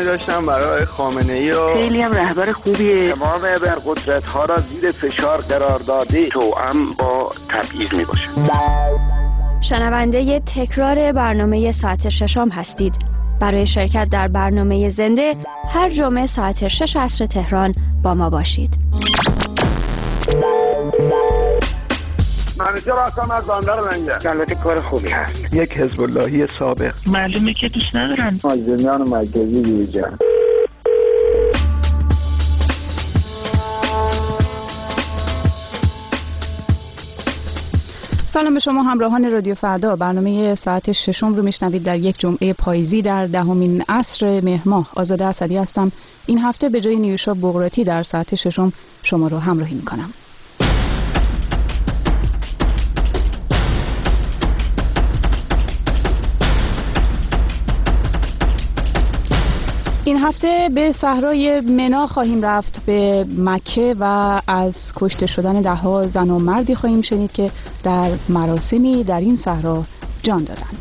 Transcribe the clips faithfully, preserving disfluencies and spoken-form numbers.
داشتم برای خامنه‌ای و خیلی هم رهبر خوبیه. تمام ابرقدرت‌ها را زیر فشار قرار داده توأم با تبعیض میباشه. شنونده تکرار برنامه ساعت ششم هستید. برای شرکت در برنامه زنده هر جمعه ساعت شش عصر تهران با ما باشید. منیجر هستم از بندر منگه. البته کار خوبی هست. یک حزب اللهی سابق. معلومه که دوست ندارن. مازنیان مرکزی بیجن. سلام به شما همراهان رادیو فردا. برنامه ساعت ششم رو میشنوید در یک جمعه پاییزی در دهمین عصر مهر ماه. آزاده اسدی هستم. این هفته به جای نیوشا بغراتی در ساعت ششم شما رو همراهی میکنم. این هفته به صحرای منا خواهیم رفت، به مکه، و از کشته شدن ده ها زن و مردی خواهیم شنید که در مراسمی در این صحرا جان دادند.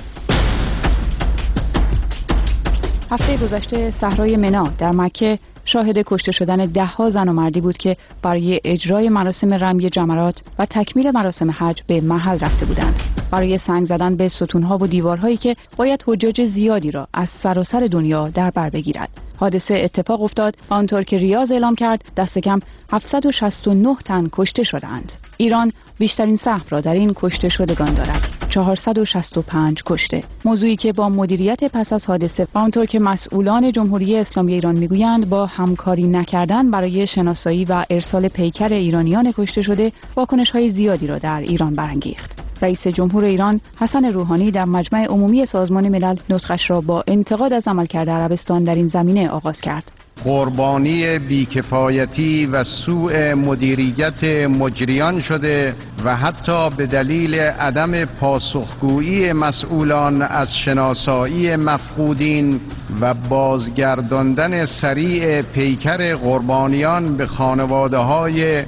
هفته گذشته صحرای منا در مکه شاهد کشته شدن ده ها زن و مردی بود که برای اجرای مراسم رمی جمرات و تکمیل مراسم حج به محل رفته بودند، برای سنگ زدن به ستونها و دیوارهایی که باید حجاج زیادی را از سراسر دنیا در بر بگیرد. حادثه اتفاق افتاد و آنطور که ریاض اعلام کرد دست کم هفتصد و شصت و نه تن کشته شدند. ایران بیشترین سهم را در این کشته شدگان دارد، چهارصد و شصت و پنج کشته. موضوعی که با مدیریت پس از حادثه و آنطور که مسئولان جمهوری اسلامی ایران میگویند با همکاری نکردن برای شناسایی و ارسال پیکر ایرانیان کشته شده واکنش‌های زیادی را در ایران برانگیخت. رئیس جمهور ایران حسن روحانی در مجمع عمومی سازمان ملل نطقش را با انتقاد از عملکرد عربستان در این زمینه آغاز کرد. قربانی بیکفایتی و سوء مدیریت مجریان شده و حتی به دلیل عدم پاسخگویی مسئولان از شناسایی مفقودین و بازگرداندن سریع پیکر قربانیان به خانواده‌های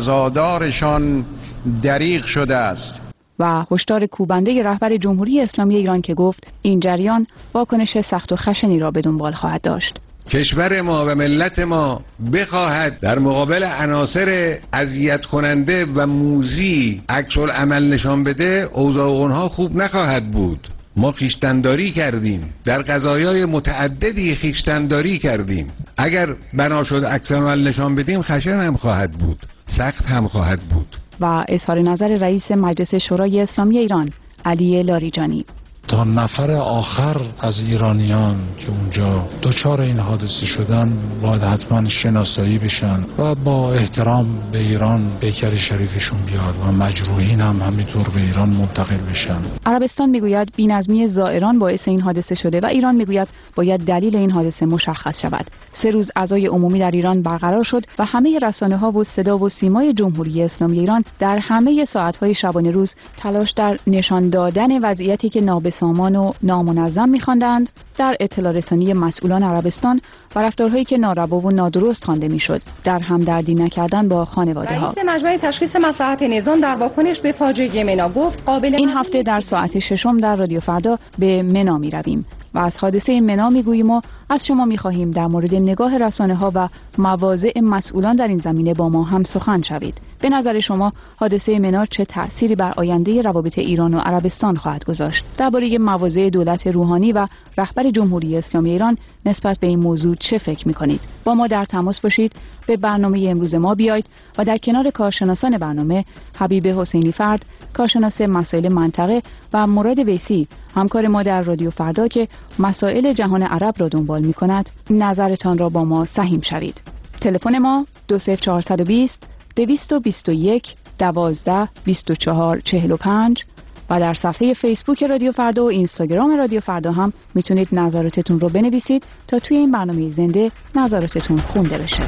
عزادارشان دریغ شده است. و هشدار کوبنده رهبر جمهوری اسلامی ایران که گفت این جریان واکنش سخت و خشنی را به دنبال خواهد داشت. کشور ما و ملت ما بخواهد در مقابل عناصر اذیت کننده و موذی عکس العمل نشان بده، اوضاع اونها خوب نخواهد بود. ما خویشتنداری کردیم، در قضایای متعددی خویشتنداری کردیم. اگر بنا شد عکس العمل نشان بدیم خشن هم خواهد بود، سخت هم خواهد بود. و اظهار نظر رئیس مجلس شورای اسلامی ایران علی لاریجانی: تا نفر آخر از ایرانیان که اونجا دچار این حادثه شدن باید حتما شناسایی بشن و با احترام به ایران پیکر شریفشون بیاد و مجروحین هم همینطور به ایران منتقل بشن. عربستان میگوید بی‌نظمی زائران باعث این حادثه شده و ایران میگوید باید دلیل این حادثه مشخص شود. سه روز عزای عمومی در ایران برقرار شد و همه رسانه‌ها و صدا و سیمای جمهوری اسلامی ایران در همه ساعت‌های شبانه روز تلاش در نشان دادن وضعیتی که نابسامان و نامنظم می‌خواندند در اطلاع رسانی مسئولان عربستان و رفتارهایی که ناروا و نادرست خوانده میشد در همدردی نکردن با خانواده‌ها. رئیس مجمع تشخیص مصلحت نظام در واکنش به فاجعه منا گفت قابل این هفته در ساعت ششم در رادیو فردا به منا می‌رویم و از حادثه منا میگوییم و از شما می‌خواهیم در مورد نگاه رسانه‌ها و مواضع مسئولان در این زمینه با ما هم سخن شوید. به نظر شما حادثه منا چه تأثیری بر آینده روابط ایران و عربستان خواهد گذاشت؟ درباره مواضع دولت روحانی و رهبر جمهوری اسلامی ایران نسبت به این موضوع چه فکر می‌کنید؟ با ما در تماس باشید، به برنامه امروز ما بیایید و در کنار کارشناسان برنامه حبیب حسینی فرد، کارشناس مسائل منطقه، و مراد ویسی، همکار ما در رادیو فردا که مسائل جهان عرب را دنبال می‌کند، نظرتان را با ما سهیم شوید. تلفن ما دو صفر چهار دو صفر دویست و بیست و یک دوازده بیست و چهار چهل و پنج و در صفحه فیسبوک رادیو فردا و اینستاگرام رادیو فردا هم میتونید نظراتتون رو بنویسید تا توی این برنامه زنده نظراتتون خونده بشه.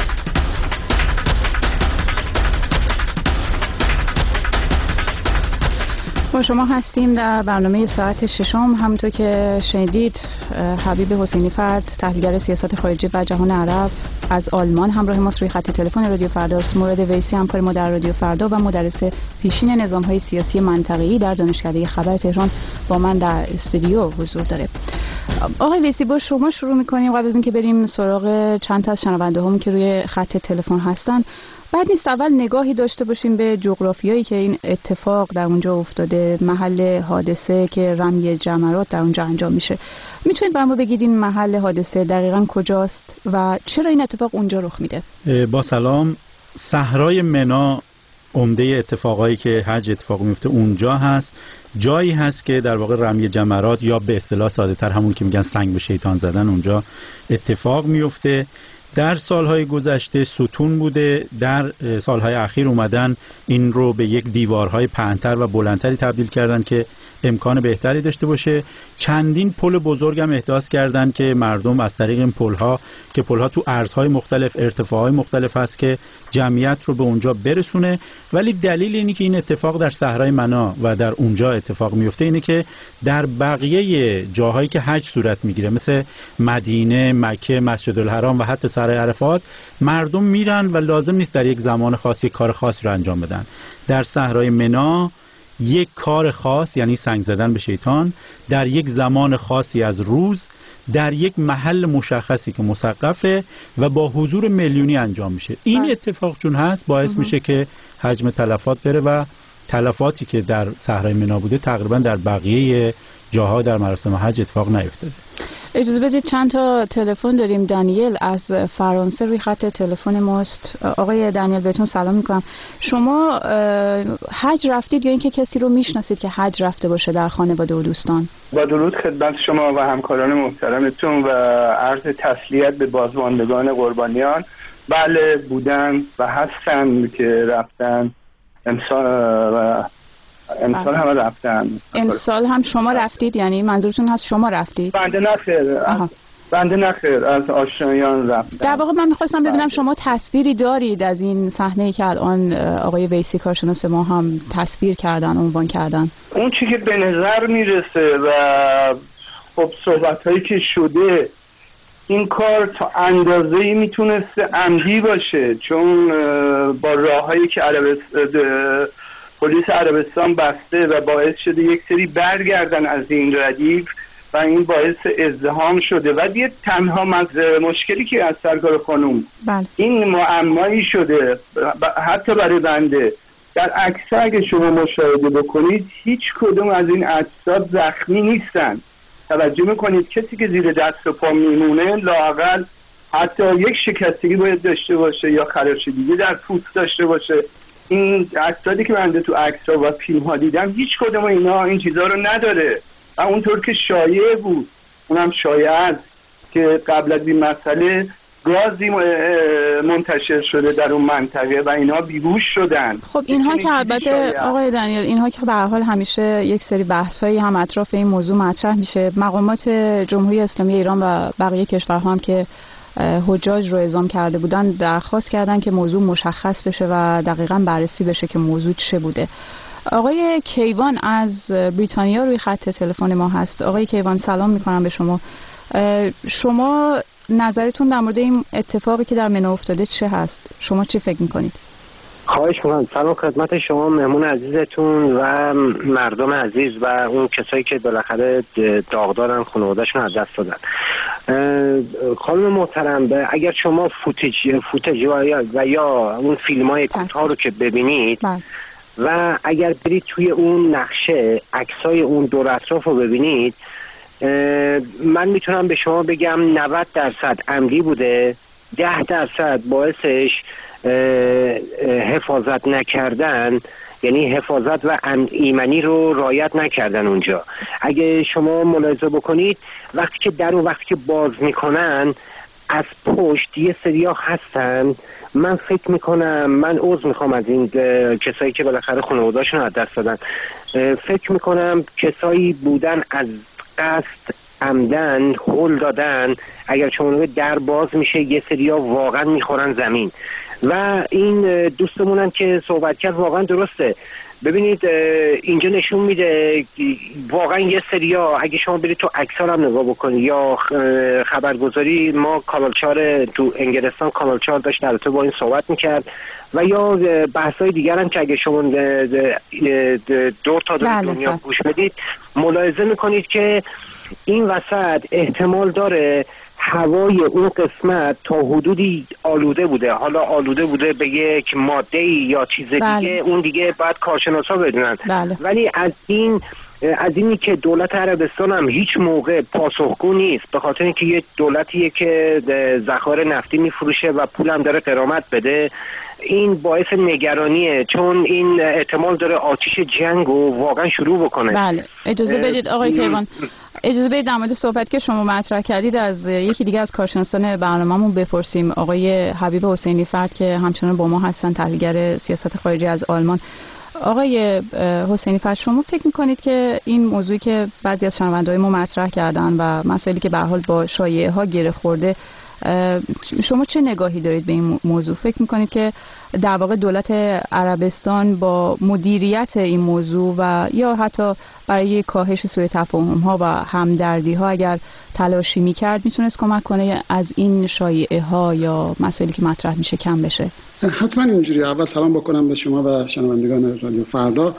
با شما هستیم در برنامه ساعت ششم. همونطور که شنیدید حبیب حسینی فرد، تحلیلگر سیاست خارجی و جهان عرب از آلمان همراه ماست روی خط تلفن رادیو فردا. مراد ویسی همکار ما در رادیو فردا و مدرس پیشین نظام‌های سیاسی منطقه‌ای در دانشکده خبر تهران با من در استودیو حضور داره. آقای ویسی با شما شروع میکنیم قبل از اینکه بریم سراغ چند تا از شنونده همون که روی خط تلفن هستن. بعد نیست اول نگاهی داشته باشیم به جغرافیایی که این اتفاق در اونجا افتاده، محل حادثه که رمی جمرات در اونجا انجام میشه. میتونید برام بگید این محل حادثه دقیقاً کجاست و چرا این اتفاق اونجا رخ میده؟ با سلام. صحرای منی عمده اتفاقایی که حج اتفاق میفته اونجا هست. جایی هست که در واقع رمی جمرات یا به اصطلاح ساده تر همون که میگن سنگ به شیطان زدن اونجا اتفاق میفته. در سالهای گذشته ستون بوده، در سالهای اخیر اومدن این رو به یک دیوارهای پهن‌تر و بلندتری تبدیل کردن که امکان بهتری داشته باشه. چندین پل بزرگ هم احداث کردن که مردم از طریق این پل‌ها که پل‌ها تو عرضهای مختلف، ارتفاعهای مختلف هست که جمعیت رو به اونجا برسونه. ولی دلیل اینی که این اتفاق در صحرای منی و در اونجا اتفاق میفته اینه که در بقیه جاهایی که حج صورت میگیره مثل مدینه، مکه، مسجد الحرام و حتی صحرای عرفات مردم میرن و لازم نیست در یک زمان خاص یک کار خاصی رو انجام بدن. در صحرای منی یک کار خاص یعنی سنگ زدن به شیطان در یک زمان خاصی از روز در یک محل مشخصی که مسقفه و با حضور میلیونی انجام میشه. این اتفاق چون هست باعث میشه که حجم تلفات بره و تلفاتی که در صحرای منی بوده تقریبا در بقیه جاها در مراسم حج اتفاق نیفتاده. اجازه بدید چند تا تلفن داریم. دانیل از فرانسه روی خط تلفن ماست. آقای دانیل بهتون سلام میکنم. شما حج رفتید یا اینکه کسی رو میشناسید که حج رفته باشه در خانواده و دوستان؟ با درود خدمت شما و همکاران محترمتون و عرض تسلیت به بازماندگان قربانیان. بله بودن و هستن که رفتن امسال و امسال هم رفتن. امسال هم شما رفتید؟ یعنی منظورتون هست شما رفتید؟ بنده نخیر بنده نخیر از آشنایان رفتم. در واقع من میخواستم ببینم شما تصویری دارید از این صحنه‌ای که الان آقای ویسی کارشناس ما هم تصویر کردن، عنوان کردن؟ اون چی که به نظر میرسه و خب صحبت‌هایی که شده این کار تا اندازه‌ای میتونسته عمدی باشه، چون با راههایی که عربستان پلیس عربستان بسته و باعث شده یک سری برگردن از این ردیف و این باعث ازدحام شده. و یه تنها مشکلی که از سرکار خانوم بله. این معمایی شده حتی برای بنده در عکس‌ها اگه شما مشاهده بکنید هیچ کدوم از این اجساد زخمی نیستن. توجه میکنید کسی که زیر دست و پا میمونه لااقل حتی یک شکستگی باید داشته باشه یا خراشیدگی در پوست داشته باشه. این اجسادی که بنده تو عکس‌ها و فیلم‌ها دیدم هیچ کدوم اینا این چیزا رو نداره و اونطور که شایعه بود اونم شایعه است که قبل از این مسئله گازی منتشر شده در اون منطقه و اینا بیهوش شدن. خب اینها که البته آقای دانیل اینها که به هر حال همیشه یک سری بحث‌هایی هم اطراف این موضوع مطرح میشه. مقامات جمهوری اسلامی ایران و بقیه کشورها هم که حجاج رو اعزام کرده بودن درخواست کردن که موضوع مشخص بشه و دقیقاً بررسی بشه که موضوع چه بوده. آقای کیوان از بریتانیا روی خط تلفن ما هست. آقای کیوان سلام میکنم به شما. شما نظرتون در مورد این اتفاقی که در منی افتاده چه هست؟ شما چی فکر میکنید؟ خواهش میکنم. سلام خدمت شما مهمون عزیزتون و مردم عزیز و اون کسایی که بالاخره داغدارن خانواده‌شون از دست دادن. خانم محترم اگر شما فوتج فوتج و یا, و یا اون فیلم‌های کوتاه رو که ببینید بله. و اگر برید توی اون نقشه عکسای اون دور اطراف رو ببینید من میتونم به شما بگم نود درصد عمدی بوده، ده درصد باعثش حفاظت نکردن، یعنی حفاظت و ایمنی رو رعایت نکردن اونجا. اگه شما ملاحظه بکنید وقتی که در اون وقتی که باز میکنن از پشت یه سریا هستن، من فکر میکنم من عذر میخوام از این کسایی که بالاخره خانواده‌شون از دست دادن، فکر میکنم کسایی بودن از قصد عمدن هول دادن. اگر شما در باز میشه یه سریا واقعا میخورن زمین و این دوستمونم که صحبت کرد واقعا درسته. ببینید اینجا نشون میده واقعا یه سریا اگه شما برید تو عکس‌ها هم نگاه بکنید یا خبرگزاری ما کانال چهار تو انگلستان کانال چهار داشت در تو با این صحبت میکرد و یا بحث‌های دیگر هم که اگه شما دور تا دور دنیا گوش بدید ملاحظه میکنید که این وسط احتمال داره هوای اون قسمت تا حدودی آلوده بوده، حالا آلوده بوده به یک ماده یا چیز بله. دیگه، اون دیگه بعد کارشناسا بدونن. بله. ولی از این از اینی که دولت عربستان هم هیچ موقع پاسخگو نیست، به خاطر اینکه یه دولتیه که ذخایر نفتی میفروشه و پولم داره غرامت بده، این باعث نگرانیه، چون این احتمال داره آتش جنگ رو واقعا شروع بکنه. بله. اجازه بدید آقای کیوان، اجازه بدید در مورد صحبت که شما مطرح کردید از یکی دیگه از کارشناسان برنامه‌مون بپرسیم، آقای حبیب حسینی فرد که همچنان با ما هستن، تحلیلگر سیاست خارجی از آلمان. آقای حسینی فرد، شما فکر میکنید که این موضوعی که بعضی از شنونده‌های ما مطرح کردن و مسائلی که به هر حال با شایعه ها گره خورده، شما چه نگاهی دارید به این موضوع؟ فکر میکنید که در واقع دولت عربستان با مدیریت این موضوع و یا حتی برای کاهش سوء تفاهم ها و همدردی ها اگر تلاشی میکرد میتونست کمک کنه از این شایعه ها یا مسائلی که مطرح میشه کم بشه؟ حتما اینجوری. اول سلام بکنم به شما و شنوندگان رادیو فردا.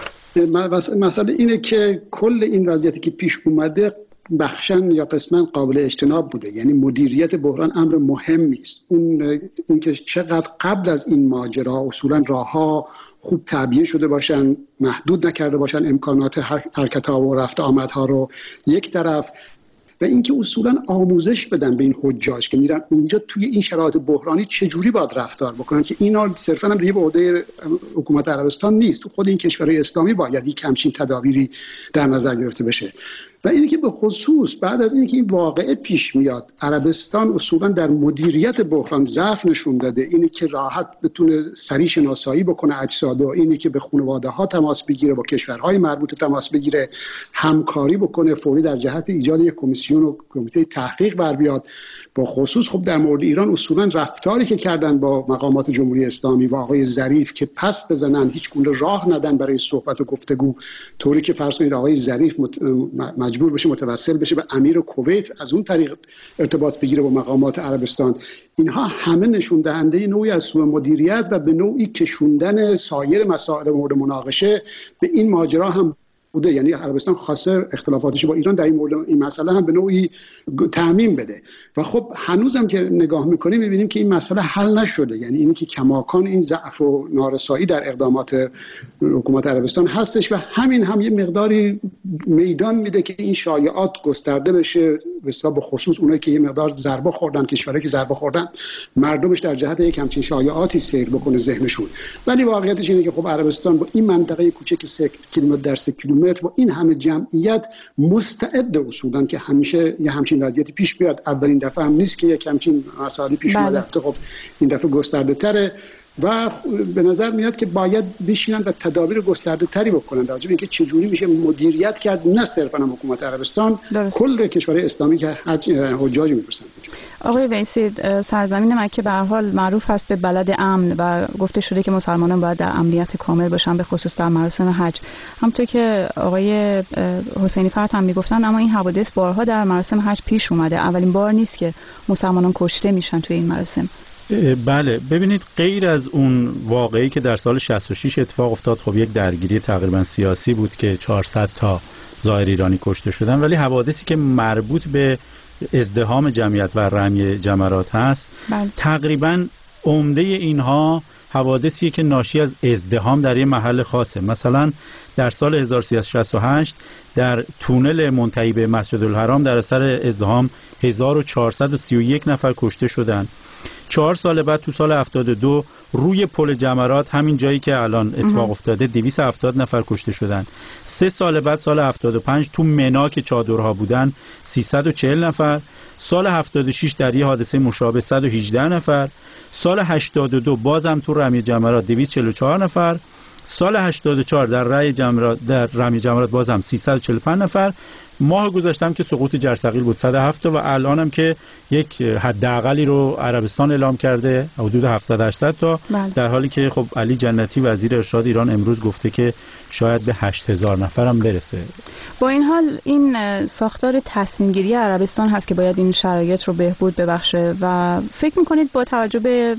مسئله اینه که کل این وضعیتی که پیش اومده بخشن یا قسمن قابل اجتناب بوده، یعنی مدیریت بحران امر مهمی است. اون اینکه چقدر قبل از این ماجرا اصولا راهها خوب تعبیه شده باشن، محدود نکرده باشن امکانات حرکت‌ها و رفت آمدها رو یک طرف، و اینکه اصولا آموزش بدن به این حجاج که میرن اونجا توی این شرایط بحرانی چجوری باید رفتار بکنن، که اینا صرفا هم دیگه به عهده حکومت عربستان نیست، تو خود این کشورهای اسلامی باید یک همچین تدابیری در نظر گرفته بشه. و اینی که به خصوص بعد از اینکه این واقعه پیش میاد، عربستان اصولا در مدیریت بحران ضعف نشون داده، اینی که راحت بتونه سریع شناسایی بکنه اجساد، و اینی که به خانواده ها تماس بگیره، با کشورهای مربوطه تماس بگیره، همکاری بکنه، فوری در جهت ایجاد یک کمیسیون و کمیته تحقیق بر بیاد. با خصوص خب در مورد ایران اصولا رفتاری که کردن با مقامات جمهوری اسلامی و آقای ظریف که پس بزنن، هیچ گونه راه ندن برای صحبت و گفتگو، طوری که فرض کنید آقای ظریف مت... مجبور بشه متوسل بشه به امیر کویت، از اون طریق ارتباط بگیره با مقامات عربستان. اینها همه نشون دهنده نوعی از سوء مدیریت و به نوعی کشوندن سایر مسائل مورد مناقشه به این ماجرا هم بوده. یعنی عربستان خواسته اختلافاتش با ایران در این مورد این مسئله هم به نوعی تعمیم بده. و خب هنوزم که نگاه میکنیم میبینیم که این مسئله حل نشده، یعنی اینی که کماکان این ضعف و نارسایی در اقدامات حکومت عربستان هستش و همین هم یه مقداری میدان میده که این شایعات گسترده بشه، به خصوص اونایی که یه مقدار ضربه خوردن، کشورایی که ضربه خوردن، مردمش در جهت یک همچین شایعاتی سیر بکنه ذهنشون. ولی واقعیتش اینه که خب عربستان با این منطقه کوچک سه کیلومتر در سه کیلومتر با این همه جمعیت مستعد اصولا که همیشه یه همچین وضعیتی پیش بیاد. اولین دفعه هم نیست که یک همچین مسائلی پیش اومده، خب این دفعه گسترده تره و به نظر میاد که باید بشینن و تدابیر گسترده تری بکنن در مورد اینکه چجوری میشه مدیریت کرد، نه صرفا حکومت عربستان، کل کشورهای اسلامی که حجاج میپرسن. آقای ویسی، سرزمین مکه به هر حال معروف هست به بلد امن و گفته شده که مسلمانان باید در امنیت کامل باشن، به خصوص در مراسم حج. همونطور که آقای حسینی فرد هم میگفتن، اما این حوادث بارها در مراسم حج پیش اومده، اولین بار نیست که مسلمانان کشته میشن توی این مراسم. بله، ببینید غیر از اون واقعی که در سال شصت و شش اتفاق افتاد، خب یک درگیری تقریبا سیاسی بود که چهارصد تا زائر ایرانی کشته شدن، ولی حوادثی که مربوط به ازدحام جمعیت و رمی جمرات هست، بله. تقریبا عمده اینها حوادثی که ناشی از ازدحام در یک محل خاصه. مثلا در سال هزار و سیصد و شصت و هشت در تونل منتهی به مسجد الحرام در اثر ازدحام هزار و چهارصد و سی و یک نفر کشته شدند. چهار سال بعد تو سال هفتاد و دو روی پل جمرات، همین جایی که الان اتفاق افتاده، دویست و هفتاد نفر کشته شدن. سه سال بعد سال هفتاد و پنج تو منا که چادرها بودن سیصد و چهل نفر. سال هفتاد و شش در یه حادثه مشابه صد و هجده نفر. سال هشتاد و دو بازم تو رمی جمرات دویست و چهل و چهار نفر. سال هشتاد و چهار در رمی جمرات در رمی جمرات بازم سیصد و چهل و پنج نفر. ماه گذشتم که سقوط جرثقیل بود صد و هفت و الان هم که یک حداقلی رو عربستان اعلام کرده حدود هفتصد هشتصد تا، بله. در حالی که خب علی جنتی وزیر ارشاد ایران امروز گفته که شاید به هشت هزار نفر هم برسه. با این حال این ساختار تصمیم گیری عربستان هست که باید این شرایط رو بهبود ببخشه و فکر میکنید با توجه به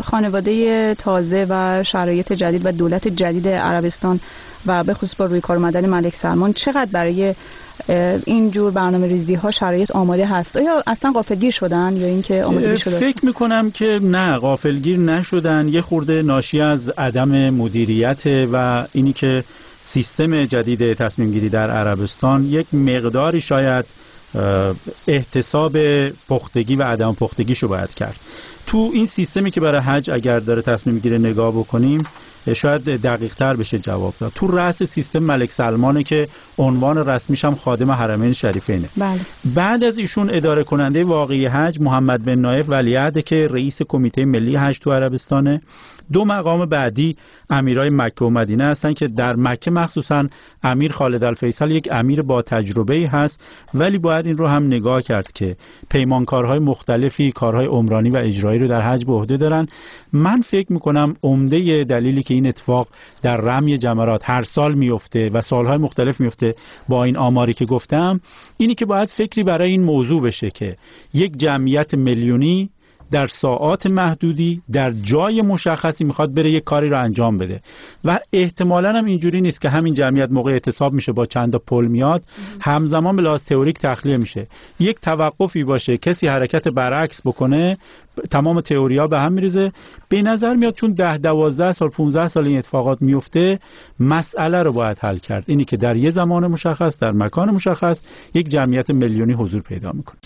خانواده تازه و شرایط جدید و دولت جدید عربستان و به خصوص با روی کار اومدن ملک سلمان چقدر برای این جور برنامه ریزی ها شرایط آماده هست؟ آیا اصلا غافلگیر شدن یا اینکه آمادگی شده؟ فکر میکنم که نه، غافلگیر نشدن. یه خورده ناشی از عدم مدیریت و اینی که سیستم جدید تصمیم گیری در عربستان یک مقداری شاید احتساب پختگی و عدم پختگیشو باید کرد. تو این سیستمی که برای حج اگر داره تصمیم گیری نگاه بکنیم شاید دقیق تر بشه جواب داد. تو رأس سیستم ملک سلمانه که عنوان رسمیش هم خادم حرمین شریفینه. بله. بعد از ایشون اداره کننده واقعی حج محمد بن نایف ولیعهد که رئیس کمیته ملی حج تو عربستانه. دو مقام بعدی امیرای مکه و مدینه هستن که در مکه مخصوصا امیر خالد الفیصل یک امیر با تجربه‌ای هست، ولی باید این رو هم نگاه کرد که پیمانکارهای مختلفی کارهای عمرانی و اجرایی رو در حج به عهده دارن. من فکر میکنم عمده دلیلی که این اتفاق در رمی جمرات هر سال میفته و سالهای مختلف میفته با این آماری که گفتم، اینی که باید فکری برای این موضوع بشه که یک جمعیت میلیونی در ساعات محدودی در جای مشخصی میخواد بره یک کاری رو انجام بده و احتمالاً هم اینجوری نیست که همین جمعیت موقع اعتصاب میشه با چند تا پل میاد همزمان به لحاظ تئوریک تخلیه میشه. یک توقفی باشه، کسی حرکت برعکس بکنه، تمام تئوریا به هم میریزه. به نظر میاد چون ده دوازده سال پانزده سال این اتفاقات میفته، مسئله رو باید حل کرد. اینی که در یه زمان مشخص در مکان مشخص یک جمعیت میلیونی حضور پیدا میکنه.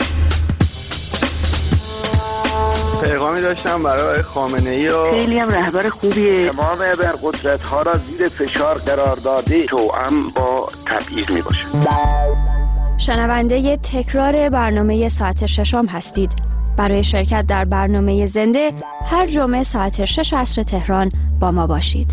پیغامی داشتم برای خامنه‌ای و خیلی هم رهبر خوبیه. تمام ابرقدرت ها را زیر فشار قرار داده، توأم با تبعیض می باشه. شنونده تکرار برنامه ساعت ششم هستید. برای شرکت در برنامه زنده هر جمعه ساعت شش عصر تهران با ما باشید.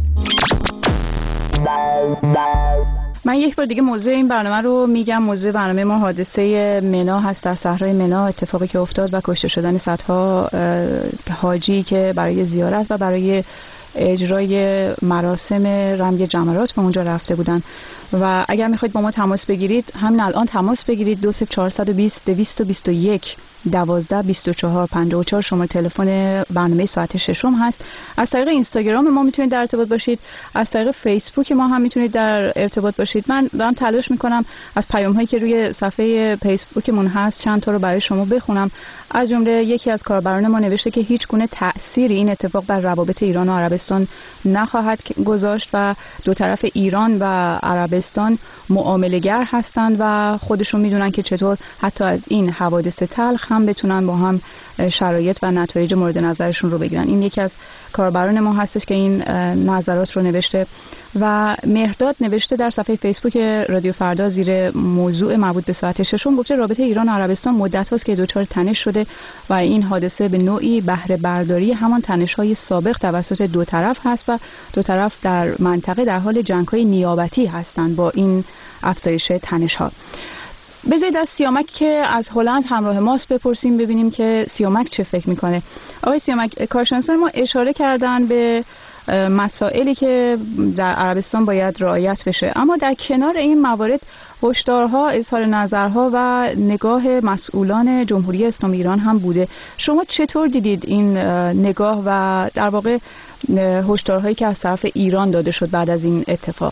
من یک بار دیگه موضوع این برنامه رو میگم. موضوع برنامه ما حادثه منا هست، در صحرای منا اتفاقی که افتاد و کشته شدن صدها حاجی که برای زیارت و برای اجرای مراسم رمی جمرات به اونجا رفته بودن. و اگر میخواید با ما تماس بگیرید همین الان تماس بگیرید. دو صفر چهارصد و بیست دویست و بیست و یک دوازده بیست و چهار پنجاه و چهار شماره تلفن برنامه ساعت ششم هست. از طریق اینستاگرام ما میتونید در ارتباط باشید، از طریق فیسبوک ما هم میتونید در ارتباط باشید. من دارم تلاش میکنم از پیام هایی که روی صفحه فیسبوکمون هست چند تا رو برای شما بخونم. از جمله یکی از کاربران ما نوشته که هیچ گونه تأثیری این اتفاق بر روابط ایران و عربستان نخواهد گذاشت و دو طرف ایران و عربستان معامله‌گر هستند و خودشون میدونن که چطور حتی از این حوادث تلخ هم بتونن با هم شرایط و نتایج مورد نظرشون رو بگیرن. این یکی از کاربران ما هستش که این نظرات رو نوشته. و مهرداد نوشته در صفحه فیسبوک رادیو فردا زیر موضوع مربوط به ساعت ششم، گفته رابطه ایران و عربستان مدت هاست که دچار تنش شده و این حادثه به نوعی بهره برداری همان تنش های سابق توسط دو طرف هست و دو طرف در منطقه در حال جنگ های نیابتی هستند با این افزایش تنش ها. بذارید از سیامک که از هلند همراه ماست بپرسیم ببینیم که سیامک چه فکر میکنه. آقای سیامک، کارشناسان ما اشاره کردن به مسائلی که در عربستان باید رعایت بشه، اما در کنار این موارد هشدارها، اظهار نظرها و نگاه مسئولان جمهوری اسلامی ایران هم بوده. شما چطور دیدید این نگاه و در واقع هشدارهایی که از طرف ایران داده شد بعد از این اتفاق؟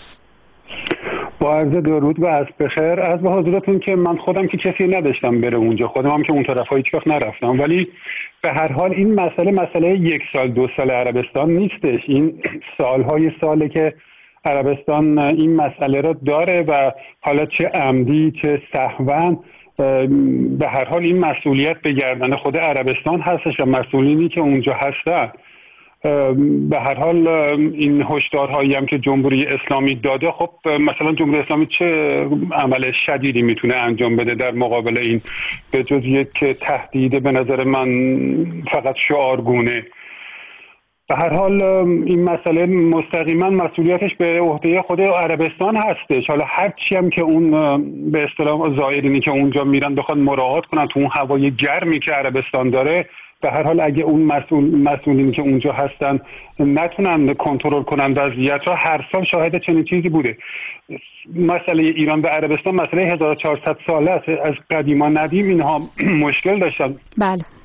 با عرض درود و عصر بخیر. از به حضورتون که من خودم که کسی نداشتم بره اونجا، خودم هم که اون طرفا هیچ وقت نرفتم، ولی به هر حال این مسئله مسئله یک سال دو سال عربستان نیستش. این سالهای ساله که عربستان این مسئله رو داره و حالا چه عمدی چه سهواً به هر حال این مسئولیت به گردن خود عربستان هستش و مسئولینی که اونجا هستن. به هر حال این هشدارهایی هم که جمهوری اسلامی داده، خب مثلا جمهوری اسلامی چه عمل شدیدی میتونه انجام بده در مقابل این به جز یک تهدید به نظر من فقط شعارگونه. به هر حال این مسئله مستقیما مسئولیتش به عهده خود عربستان هستش. حالا هر چی هم که اون به اصطلاح زائرینی که اونجا میرن بخواد مراعات کنن تو اون هوای گرمی که عربستان داره، به هر حال اگه اون مسئول مسئولینی که اونجا هستن نتونن کنترل کنن وضعیت را، هر سال شاهد چنین چیزی بوده. مسئله ایران و عربستان مسئله هزار و چهارصد ساله است، از قدیما ندیم اینها مشکل داشتن. بله.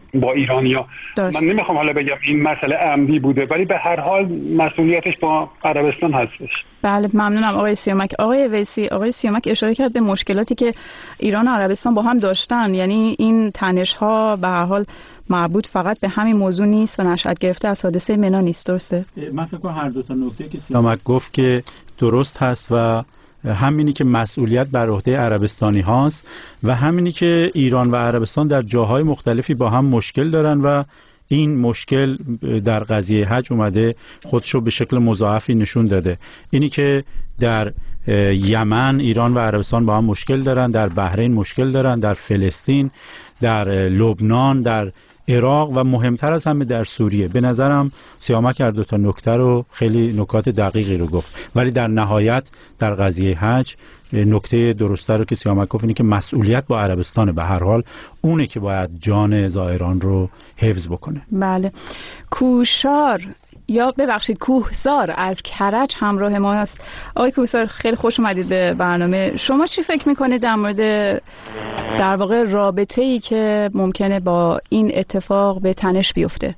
با ایرانیا. من نمیخوام حالا بگم این مسئله عمدی بوده، ولی به هر حال مسئولیتش با عربستان هستش. بله ممنونم آقای سیامک. آقای ویسی، آقای سیامک اشاره کرد به مشکلاتی که ایران و عربستان با هم داشتن، یعنی این تنش ها به هر حال مربوط فقط به همین موضوع نیست و نشأت گرفته از حادثه منا نیست، درسته؟ من فکر کنم هر دو تا نکته که سیامک گفت که درست هست و همینی که مسئولیت بر عهده عربستانی هاست و همینی که ایران و عربستان در جاهای مختلفی با هم مشکل دارن و این مشکل در قضیه حج اومده خودشو به شکل مضاعفی نشون داده. اینی که در یمن ایران و عربستان با هم مشکل دارن، در بحرین مشکل دارن، در فلسطین، در لبنان، در عراق و مهمتر از همه در سوریه. به نظرم سیامک هر دو تا نکته رو خیلی نکات دقیقی رو گفت، ولی در نهایت در قضیه حج نکته درسته رو که سیامک گفت اینه که مسئولیت با عربستان به هر حال اونه که باید جان زائران رو حفظ بکنه. بله. کوشار یا ببخشید کوهزار از کرج همراه ما هست. آقای کوهزار خیلی خوش اومدید به برنامه. شما چی فکر میکنید در مورد در واقع رابطه ای که ممکنه با این اتفاق به تنش بیفته؟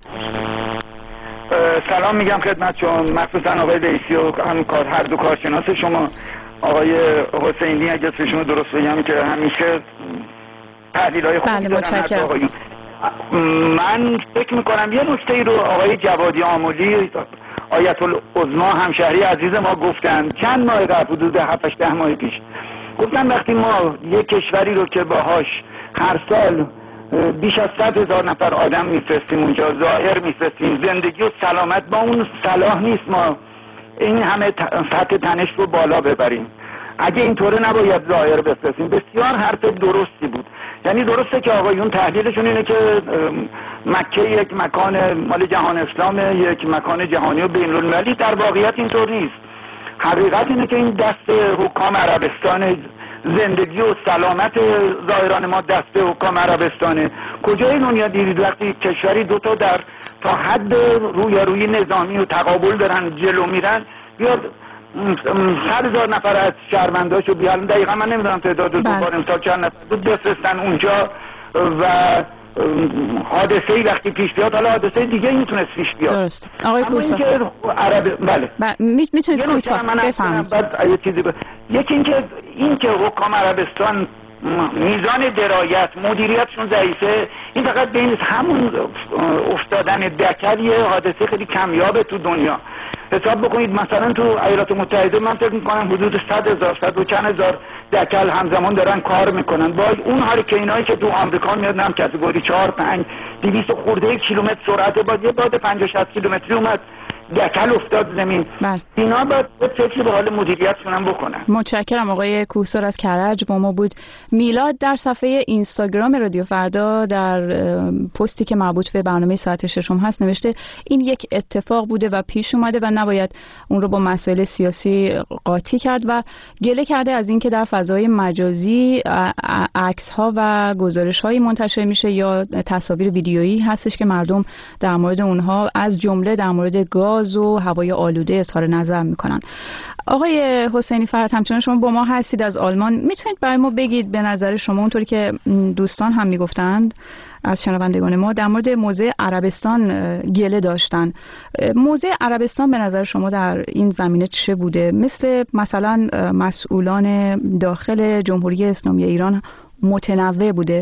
سلام میگم خدمتتون، مخصوصا آقای ویسی و هم کار هر دو کارشناس شما. آقای حسینی اگه اسمشون درست بگم که همیشه تحلیل‌های خوبی بله دارن. من فکر میکنم یه نکته ای رو آقای جوادی آملی آیت العظما همشهری عزیز ما گفتن چند ماه قبل، حدود هفت ده ماه پیش، گفتن وقتی ما یک کشوری رو که باهاش هر سال بیش از صد هزار نفر آدم میفرستیم اونجا، زائر میفرستیم، زندگی و سلامت با اون صلاح نیست ما این همه سطح تنش رو بالا ببریم. اگه اینطوره نباید زائر بفرستیم. بسیار حرف درستی بود. یعنی درسته که آقایون تحلیلشون اینه که مکه یک مکان مال جهان اسلامه، یک مکان جهانی و بین المللی. در واقعیت اینطور نیست. حقیقت اینه که این دست حکام عربستان، زندگی و سلامت زائران ما دست حکام عربستانه. کجای دنیا دیدید وقتی کشوری دوتا در تا حد رویارویی نظامی و تقابل دارن جلو میرن، بیاد صد هزار نفر از شهرونداشو بیارن، دقیقا من نمیدونم تعداد دوبار امسال چند نفر بود، بفرستن اونجا و حادثه ای وقتی پیش بیاد، حالا حادثه دیگه میتونست پیش بیاد. درست. آقای کوسا عرب... بله ب... میتونید کوتاه بفرمایید. بعد یه چیزی ب... یکی اینکه این که حکام عربستان میزان درایت مدیریتشون ضعیفه، این فقط بین همون افتادن دکل یه حادثه خیلی کمیابه تو دنیا. حساب بکنید مثلا تو ایالات متحده من فکر میکنم حدود صد هزار صد و چند هزار دکل همزمان دارن کار میکنن. با اون هاریکینایی که تو آمریکا میاد هم کاتگوری چهار پنج دویست خورده کیلومتر سرعت با یه باد پنجاه شصت کیلومتری اومد دکل افتاد زمین. بله. اینا باید فکر به حال مدیریتشون هم بکنن. متشکرم. آقای کوسر از کرج با ما بود. میلاد در صفحه اینستاگرام رادیو فردا در پستی که مربوط به برنامه ساعت ششم هست نوشته این یک اتفاق بوده و پیش اومده و نباید اون رو با مسائل سیاسی قاطی کرد و گله کرده از اینکه در فضای مجازی عکس ها و گزارش هایی منتشر میشه یا تصاویر ویدیویی هستش که مردم در مورد اونها از جمله در مورد گاز و هوای آلوده اظهار نظر میکنن. آقای حسینی فرهاد همچنان شما با ما هستید از آلمان، میتونید برای ما بگید به نظر شما اونطوری که دوستان هم میگفتند از شنوندگان ما در مورد موضع عربستان گله داشتن، موضع عربستان به نظر شما در این زمینه چه بوده؟ مثل مثلا مسئولان داخل جمهوری اسلامی ایران متنوع بوده؟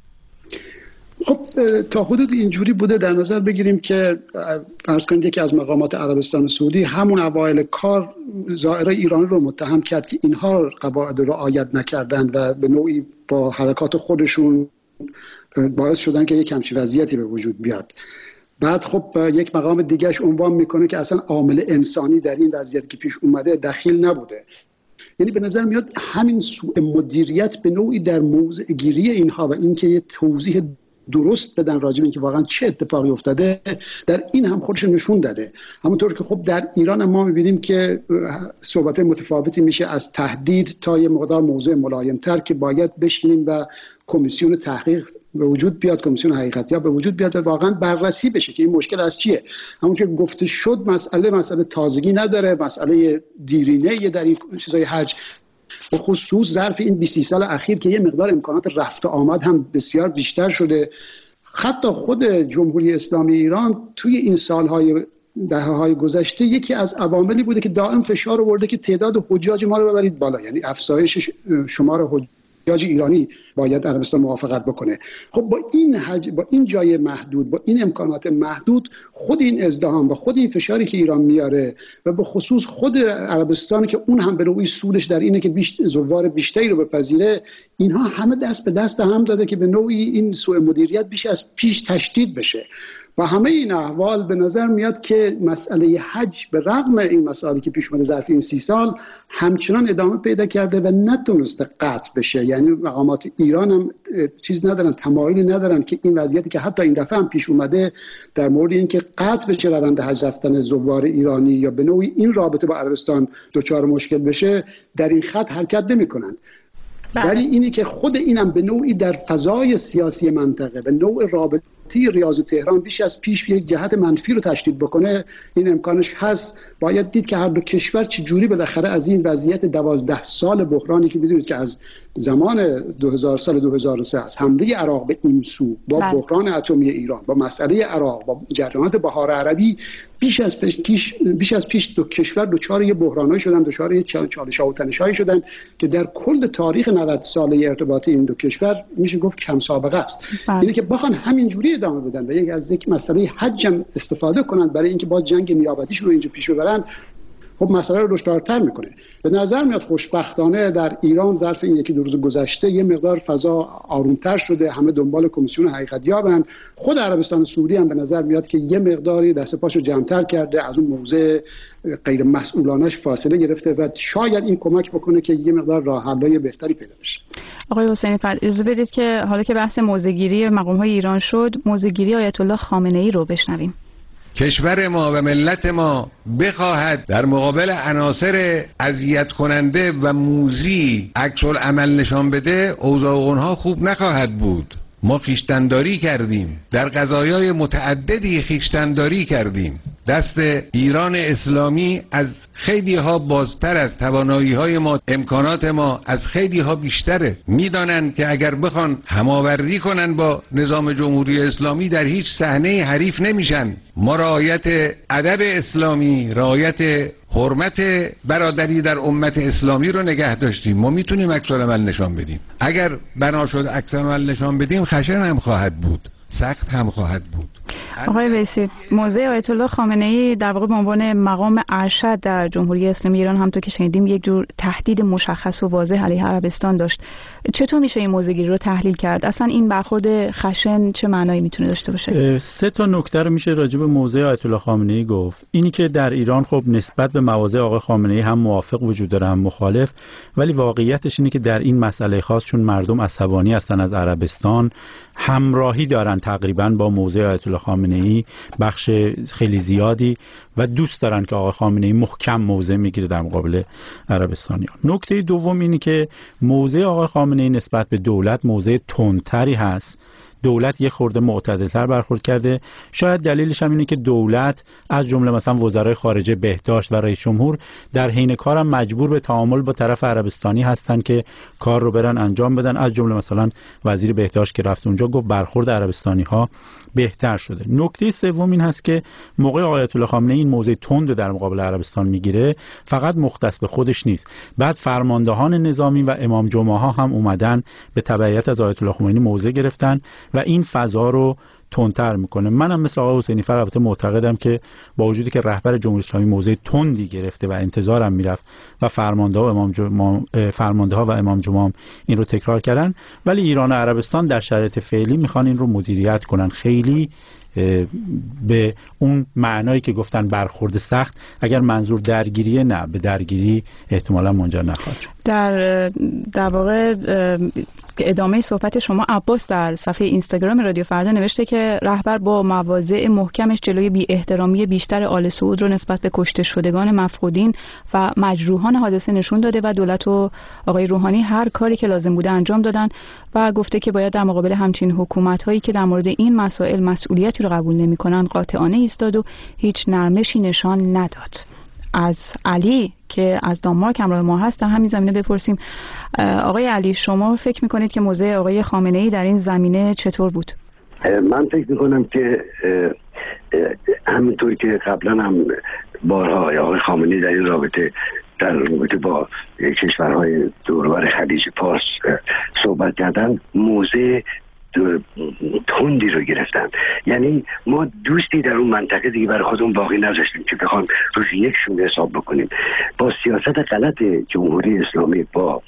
خب تا حدود اینجوری بوده. در نظر بگیریم که فرض کنید یکی از مقامات عربستان سعودی همون اوایل کار زائرای ایران رو متهم کرد که اینها قواعد رو رعایت نکردن و به نوعی با حرکات خودشون باعث شدن که یک همچین وضعیتی به وجود بیاد. بعد خب یک مقام دیگهش عنوان میکنه که اصلا عامل انسانی در این وضعیت که پیش اومده دخیل نبوده. یعنی به نظر میاد همین سوء مدیریت به نوعی در موضع گیری اینها و اینکه یه توضیح درست بدن راجع به اینکه واقعا چه اتفاقی افتاده در این هم خودش نشون داده. همونطور که خب در ایران ما می‌بینیم که صحبت متفاوتی میشه از تهدید تا یه مقدار موضوع ملایم‌تر که باید بشینیم و کمیسیون تحقیق به وجود بیاد، کمیسیون حقیقتیاب به وجود بیاد و واقعا بررسی بشه که این مشکل از چیه. همونطور که گفته شد مسئله مسئله تازگی نداره، مسئله دیرینه در این چیزای حج، به خصوص ظرف این بیست سال اخیر که یه مقدار امکانات رفت و آمد هم بسیار بیشتر شده. حتی خود جمهوری اسلامی ایران توی این سالهای دهه‌های گذشته یکی از عواملی بوده که دائم فشار آورده که تعداد حجاج ما رو ببرید بالا، یعنی افزایش شمار حجاج ایرانی باید عربستان موافقت بکنه. خب با این حج... با این جای محدود، با این امکانات محدود، خود این ازدحام و خود این فشاری که ایران میاره و به خصوص خود عربستان که اون هم به نوعی سودش در اینه که بیشت... زوار بیشتری رو بپذیره، اینها همه دست به دست هم داده که به نوعی این سوء مدیریت بیش از پیش تشدید بشه. و همه این احوال به نظر میاد که مسئله حج به رغم این مسائلی که پیش اومده ظرف این سی سال همچنان ادامه پیدا کرده و نتونسته قطع بشه. یعنی مقامات ایران هم چیز ندارن، تمایلی ندارن که این وضعیتی که حتی این دفعه هم پیش اومده در مورد اینکه قطع بشه روند حج رفتن زوار ایرانی یا به نوعی این رابطه با عربستان دچار مشکل بشه، در این خط حرکت نمی‌کنند. ولی اینی که خود اینم به نوعی در فضای سیاسی منطقه به نوع رابطه ریاض و تهران بیش از پیش یک جهت منفی رو تشدید بکنه، این امکانش هست. باید دید که هر دو کشور چجوری بالاخره از این وضعیت دوازده سال بحرانی که میدونید که از زمان دو هزار سال دو هزار و سه از حمله عراق به این سو با بله. بحران اتمی ایران، با مسئله عراق، با جریانات بهار عربی، بیش از پیش بیش از پیش دو کشور دچار یه بحرانایی شدن، دچار یه چالش‌ها و تنش‌هایی شدن که در کل تاریخ نود ساله ارتباط این دو کشور میشه گفت کم سابقه است. اینه که بخوان همینجوری ادامه بدن و یک از یک مسئله حج هم استفاده کنند برای اینکه باز جنگ نیابتیشون رو اینجا پیش ببرن، خب مسئله رو دشوارتر میکنه. به نظر میاد خوشبختانه در ایران ظرف این یکی دو روز گذشته یه مقدار فضا آرومتر شده، همه دنبال کمیسیون حقیقتیابن. خود عربستان سعودی هم به نظر میاد که یه مقداری دست پاشو جمع‌تر کرده، از اون موضع غیر مسئولانش فاصله گرفته و شاید این کمک بکنه که یه مقدار راه حل‌های بهتری پیدا بشه. آقای حسینی فر اجازه بدید که حالا که بحث موضع‌گیری مقام‌های ایران شد، موضع‌گیری آیت الله خامنه‌ای رو بشنویم. کشور ما و ملت ما بخواهد در مقابل عناصر اذیت کننده و موذی عکس العمل نشان بده، اوضاع اونها خوب نخواهد بود. ما خیشتنداری کردیم، در قضایای متعددی خیشتنداری کردیم. دست ایران اسلامی از خیلی ها بازتر است، توانایی های ما، امکانات ما از خیلی ها بیشتره. میدانند که اگر بخوان هماوردی کنن با نظام جمهوری اسلامی در هیچ صحنه حریف نمیشن. ما رعایت ادب اسلامی، رعایت حرمت برادری در امت اسلامی رو نگه داشتیم. ما میتونیم عکس العمل نشان بدیم. اگر بنا شد عکس العمل نشان بدیم، خشن هم خواهد بود، سخت هم خواهد بود. آقای ویسی، موضع آیت الله خامنه‌ای در واقع به عنوان مقام ارشد در جمهوری اسلامی ایران همونطور که شنیدیم یک جور تهدید مشخص و واضح علیه عربستان داشت. چطور میشه این موضع‌گیری رو تحلیل کرد؟ اصلا این برخورد خشن چه معنایی میتونه داشته باشه؟ سه تا نکته رو میشه راجع به موضع آیت الله خامنه‌ای گفت. اینی که در ایران خب نسبت به مواضع آقای خامنه‌ای هم موافق وجود داره هم مخالف، ولی واقعیتش اینه که در این مسئله خاص چون مردم عصبانی هستن از عربستان، همراهی دارن تقریبا با موضع آیت الله خامنه‌ای بخش خیلی زیادی و دوست دارن که آقای خامنه‌ای محکم موضع میگیره در مقابل عربستانیان. نکته دوم اینه که موضع آقای خامنه‌ای نسبت به دولت موضع تندتری هست. دولت یه خورده معتدل‌تر برخورد کرده. شاید دلیلش هم اینه که دولت از جمله مثلا وزرای خارجه، بهداشت و رئیس جمهور در حین کارم مجبور به تعامل با طرف عربستانی هستن که کار رو برن انجام بدن. از جمله مثلا وزیر بهداشت که رفت اونجا گفت برخورد عربستانی‌ها بهتر شده. نکته سوم این هست که موقع آیت الله خامنه‌ای این موضع تند در مقابل عربستان میگیره، فقط مختص به خودش نیست. بعد فرماندهان نظامی و امام جمعه ها هم اومدن به تبعیت از آیت الله خمینی موضع گرفتن و این فضا رو تندتر میکنه. منم مثل آقای حسینی فر البته معتقدم که با وجودی که رهبر جمهوری اسلامی موضع تندی گرفته و انتظارم میرفت و فرمانده ها و امام جمعه فرمانده ها و امام جمعه این رو تکرار کردن، ولی ایران و عربستان در شرایط فعلی میخوان این رو مدیریت کنن. خیلی به اون معنایی که گفتن برخورد سخت، اگر منظور درگیریه، نه، به درگیری احتمالا منجر نخواهد شد. در در واقع ادامه صحبت شما، عباس در صفحه اینستاگرام رادیو فردا نوشته که رهبر با مواضع محکمش جلوی بی احترامی بیشتر آل سعود رو نسبت به کشته شدگان مفقودین و مجروحان حادثه نشون داده و دولت و آقای روحانی هر کاری که لازم بوده انجام دادن و گفته که باید در مقابل همچین حکومت‌هایی که در مورد این مسائل مسئولیتی رو قبول نمی‌کنن قاطعانه ایستاد و هیچ نرمشی نشان نداد. از علی که از دانمارک همراه ما هست در همین زمینه بپرسیم. آقای علی، شما فکر میکنید که موضع آقای خامنه‌ای در این زمینه چطور بود؟ من فکر میکنم که همینطور که قبلا هم بارها آقای خامنه‌ای در این رابطه در رابطه با کشورهای دورور خلیج فارس صحبت کردن، موضع تندی رو گرفتن. یعنی ما دوستی در اون منطقه دیگه برای خودمون باقی نذاشتیم که بخوام روش یک شونه حساب بکنیم. با سیاست غلط جمهوری اسلامی، با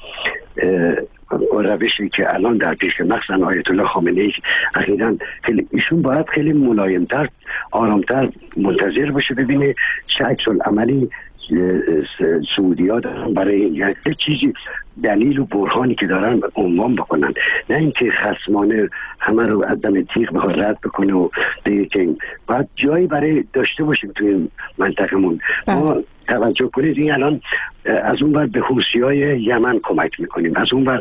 روشی که الان در پیش مخصوصا آیت الله خامنه‌ای اخیراً خیلی ایشون باید خیلی ملایم‌تر، آرام‌تر منتظر باشه ببینه چه عکس العملی سعودی‌ها دارن برای یک چیزی دلیل و برهانی که دارن عنوان بکنن، نه اینکه خصمانه همه رو از دم تیغ بخواد رد بکنه و بگه که باید جایی برای داشته باشیم توی منطقمون. ما توجه کنید این الان از اون بر به حوثی‌های یمن کمک میکنیم، از اون بر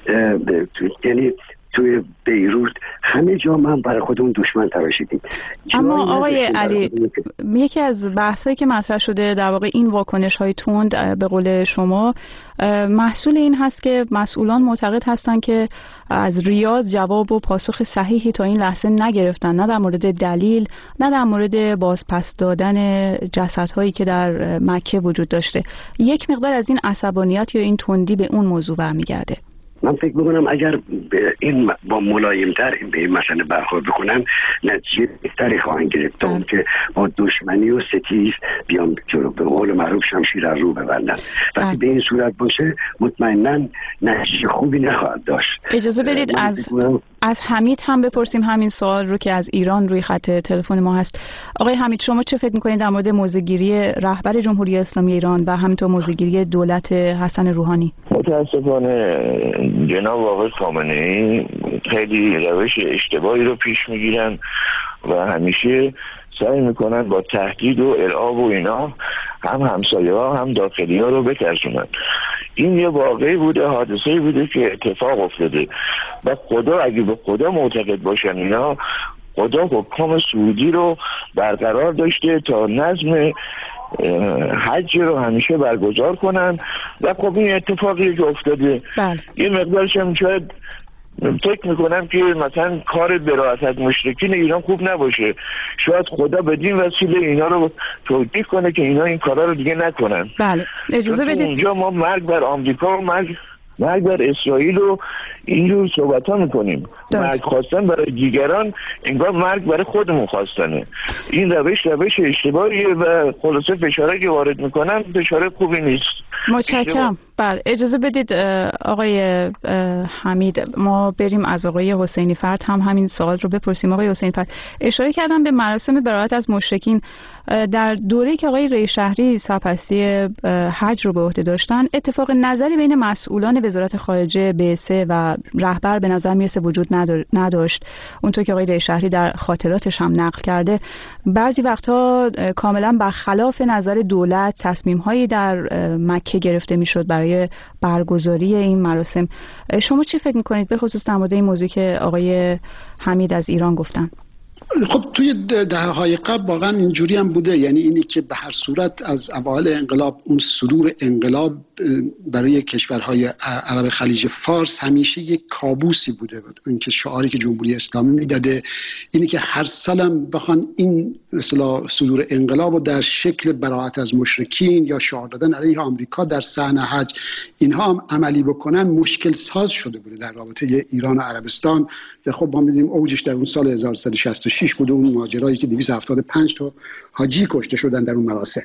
یعنی توی بیروت همه جا من برای خودمون دشمن تراشیدیم. اما آقای علی، یکی از بحثایی که مطرح شده در واقع این واکنش های تند به قول شما محصول این هست که مسئولان معتقد هستند که از ریاض جواب و پاسخ صحیحی تا این لحظه نگرفتن، نه در مورد دلیل، نه در مورد بازپس دادن جسدهایی که در مکه وجود داشته. یک مقدار از این عصبانیت یا این تندی به اون موضوع برمیگرده. من فکر میکنم اگر این با ملایمتر به این مسئله برخورد بکنن نتیجه بهتری خواهند گرفت تا اون که با دشمنی و ستیز بیان جلو، به قول معروف شمشیر از رو ببندن. وقتی به این صورت باشه مطمئناً نتیجه خوبی نخواهد داشت. اجازه بدید از از حمید هم بپرسیم همین سوال رو که از ایران روی خط تلفن ما هست. آقای حمید، شما چه فکر میکنید در مورد موضع‌گیری رهبر جمهوری اسلامی ایران و همینطور موضع‌گیری دولت حسن روحانی؟ متاسفانه جناب آقای خامنه‌ای خیلی روش اشتباهی رو پیش میگیرن و همیشه سعی میکنن با تهدید و ارعاب و اینا هم همسایه ها هم داخلی ها رو بترسونن. این یه واقعی بوده، حادثه‌ای بوده که اتفاق افتاده و خدا اگه به خدا معتقد باشن اینا، خدا حکام سعودی رو برقرار داشته تا نظم حج رو همیشه برگزار کنن و خب این اتفاقی که افتاده یه مقدارش هم شاید فکر میکنم که مثلا کار براءت مشرکین ایران خوب نباشه، شاید خدا بدین وسیله اینا رو توجیه کنه که اینا این کارا رو دیگه نکنن. بله اجازه بدید. اونجا ما مرگ بر آمریکا و مرگ مرگ بر اسرائیل رو اینجور صحبت ها میکنیم، مرگ خواستن برای دیگران انگار مرگ برای خودمون خواستنه. این روش روش اشتباهیه و خلاصه فشاره که وارد میکنن فشاره خوبی نیست. متشکرم. بله اجازه بدید آقای حمید ما بریم از آقای حسینی فرد هم همین سوال رو بپرسیم. آقای حسینی فرد اشاره کردن به مراسم براءت از مشرکین در دوره‌ای که آقای ری شهری سرپرستی حج رو به عهده داشتن، اتفاق نظری بین مسئولان وزارت خارجه بعثه و رهبر به نظر میرسه وجود نداشت. اونطور که آقای ری شهری در خاطراتش هم نقل کرده بعضی وقتها کاملا برخلاف نظر دولت تصمیم‌هایی در مکه گرفته میشد برای برگزاری این مراسم. شما چی فکر میکنید به خصوص در مورد این موضوع که آقای حمید از ایران گفتن؟ خب توی دهه‌های قبل واقعا اینجوری هم بوده، یعنی اینی که به هر صورت از اوایل انقلاب اون صدور انقلاب برای کشورهای عرب خلیج فارس همیشه یک کابوسی بوده. این که شعاری که جمهوری اسلامی میداده اینی که هر سالم بخوان این مثلا صدور انقلاب و در شکل براءت از مشرکین یا شعار دادن علیه آمریکا در صحنه حج اینها هم عملی بکنن مشکل ساز شده بوده در رابطه ایران و عربستان که خب ما می‌دونیم اوجش در اون سال هزار و سیصد و شصت و شش بوده، اون ماجرایی که دویست و هفتاد و پنج تا حاجی کشته شدن در اون مراسم.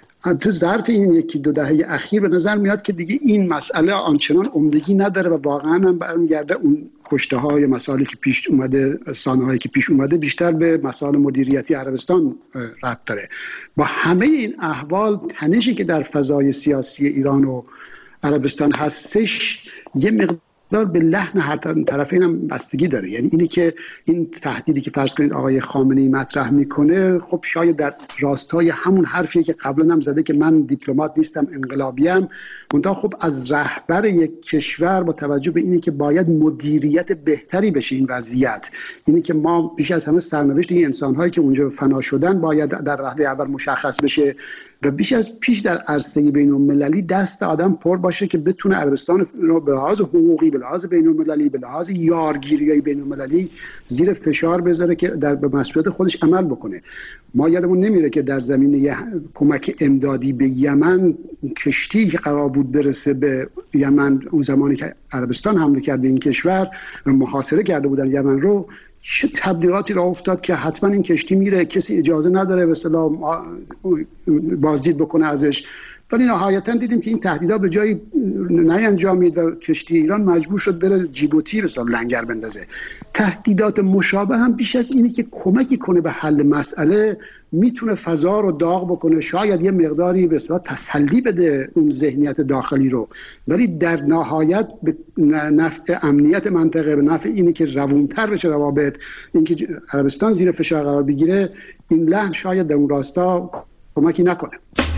تو ظرف این یکی دو دهه اخیر به نظر میاد که دیگه این مسئله آنچنان عمدگی نداره و واقعا هم برمیگرده اون کشته های مسائلی که پیش اومده، سانه هایی که پیش اومده بیشتر به مسائل مدیریتی عربستان ربط داره. با همه این احوال تنشی که در فضای سیاسی ایران و عربستان هستش یه مقدار به لحن هر طرفین هم بستگی داره. یعنی اینی که این تهدیدی که فرض کنید آقای خامنه‌ای مطرح میکنه خب شاید در راستای همون حرفیه که قبلا هم زده که من دیپلمات نیستم انقلابیم، منتها خب از رهبر یک کشور با توجه به اینی که باید مدیریت بهتری بشه این وضعیت، اینی که ما بیش از همه سرنوشت این انسان‌هایی که اونجا فنا شدن باید در رحله اول مشخص بشه، و بیش از پیش در عرصه بین المللی دست آدم پر باشه که بتونه عربستان رو به لحاظ حقوقی، به لحاظ بین المللی، به لحاظ یارگیری بین المللی زیر فشار بذاره که در به مسئولیت خودش عمل بکنه. ما یادمون نمیره که در زمینه کمک امدادی به یمن کشتی که قرار بود برسه به یمن اون زمانی که عربستان حمله کرد به این کشور و محاصره کرده بودن یمن رو، چه تبلیغاتی را افتاد که حتما این کشتی میره، کسی اجازه نداره به اصطلاح بازدید بکنه ازش. ولی نهایتا دیدیم که این تهدیدها به جایی نینجامید و کشتی ایران مجبور شد بره جیبوتی به اصطلاح لنگر بندازه. تهدیدات مشابه هم بیش از اینی که کمکی کنه به حل مسئله میتونه فضا رو داغ بکنه، شاید یه مقداری به اصطلاح تسلی بده اون ذهنیت داخلی رو، ولی در نهایت به نفع امنیت منطقه، به نفع اینی که روونتر بشه روابط، اینکه عربستان زیر فشار قرار بگیره، این لحن شاید در اون راستا کمکی نکنه.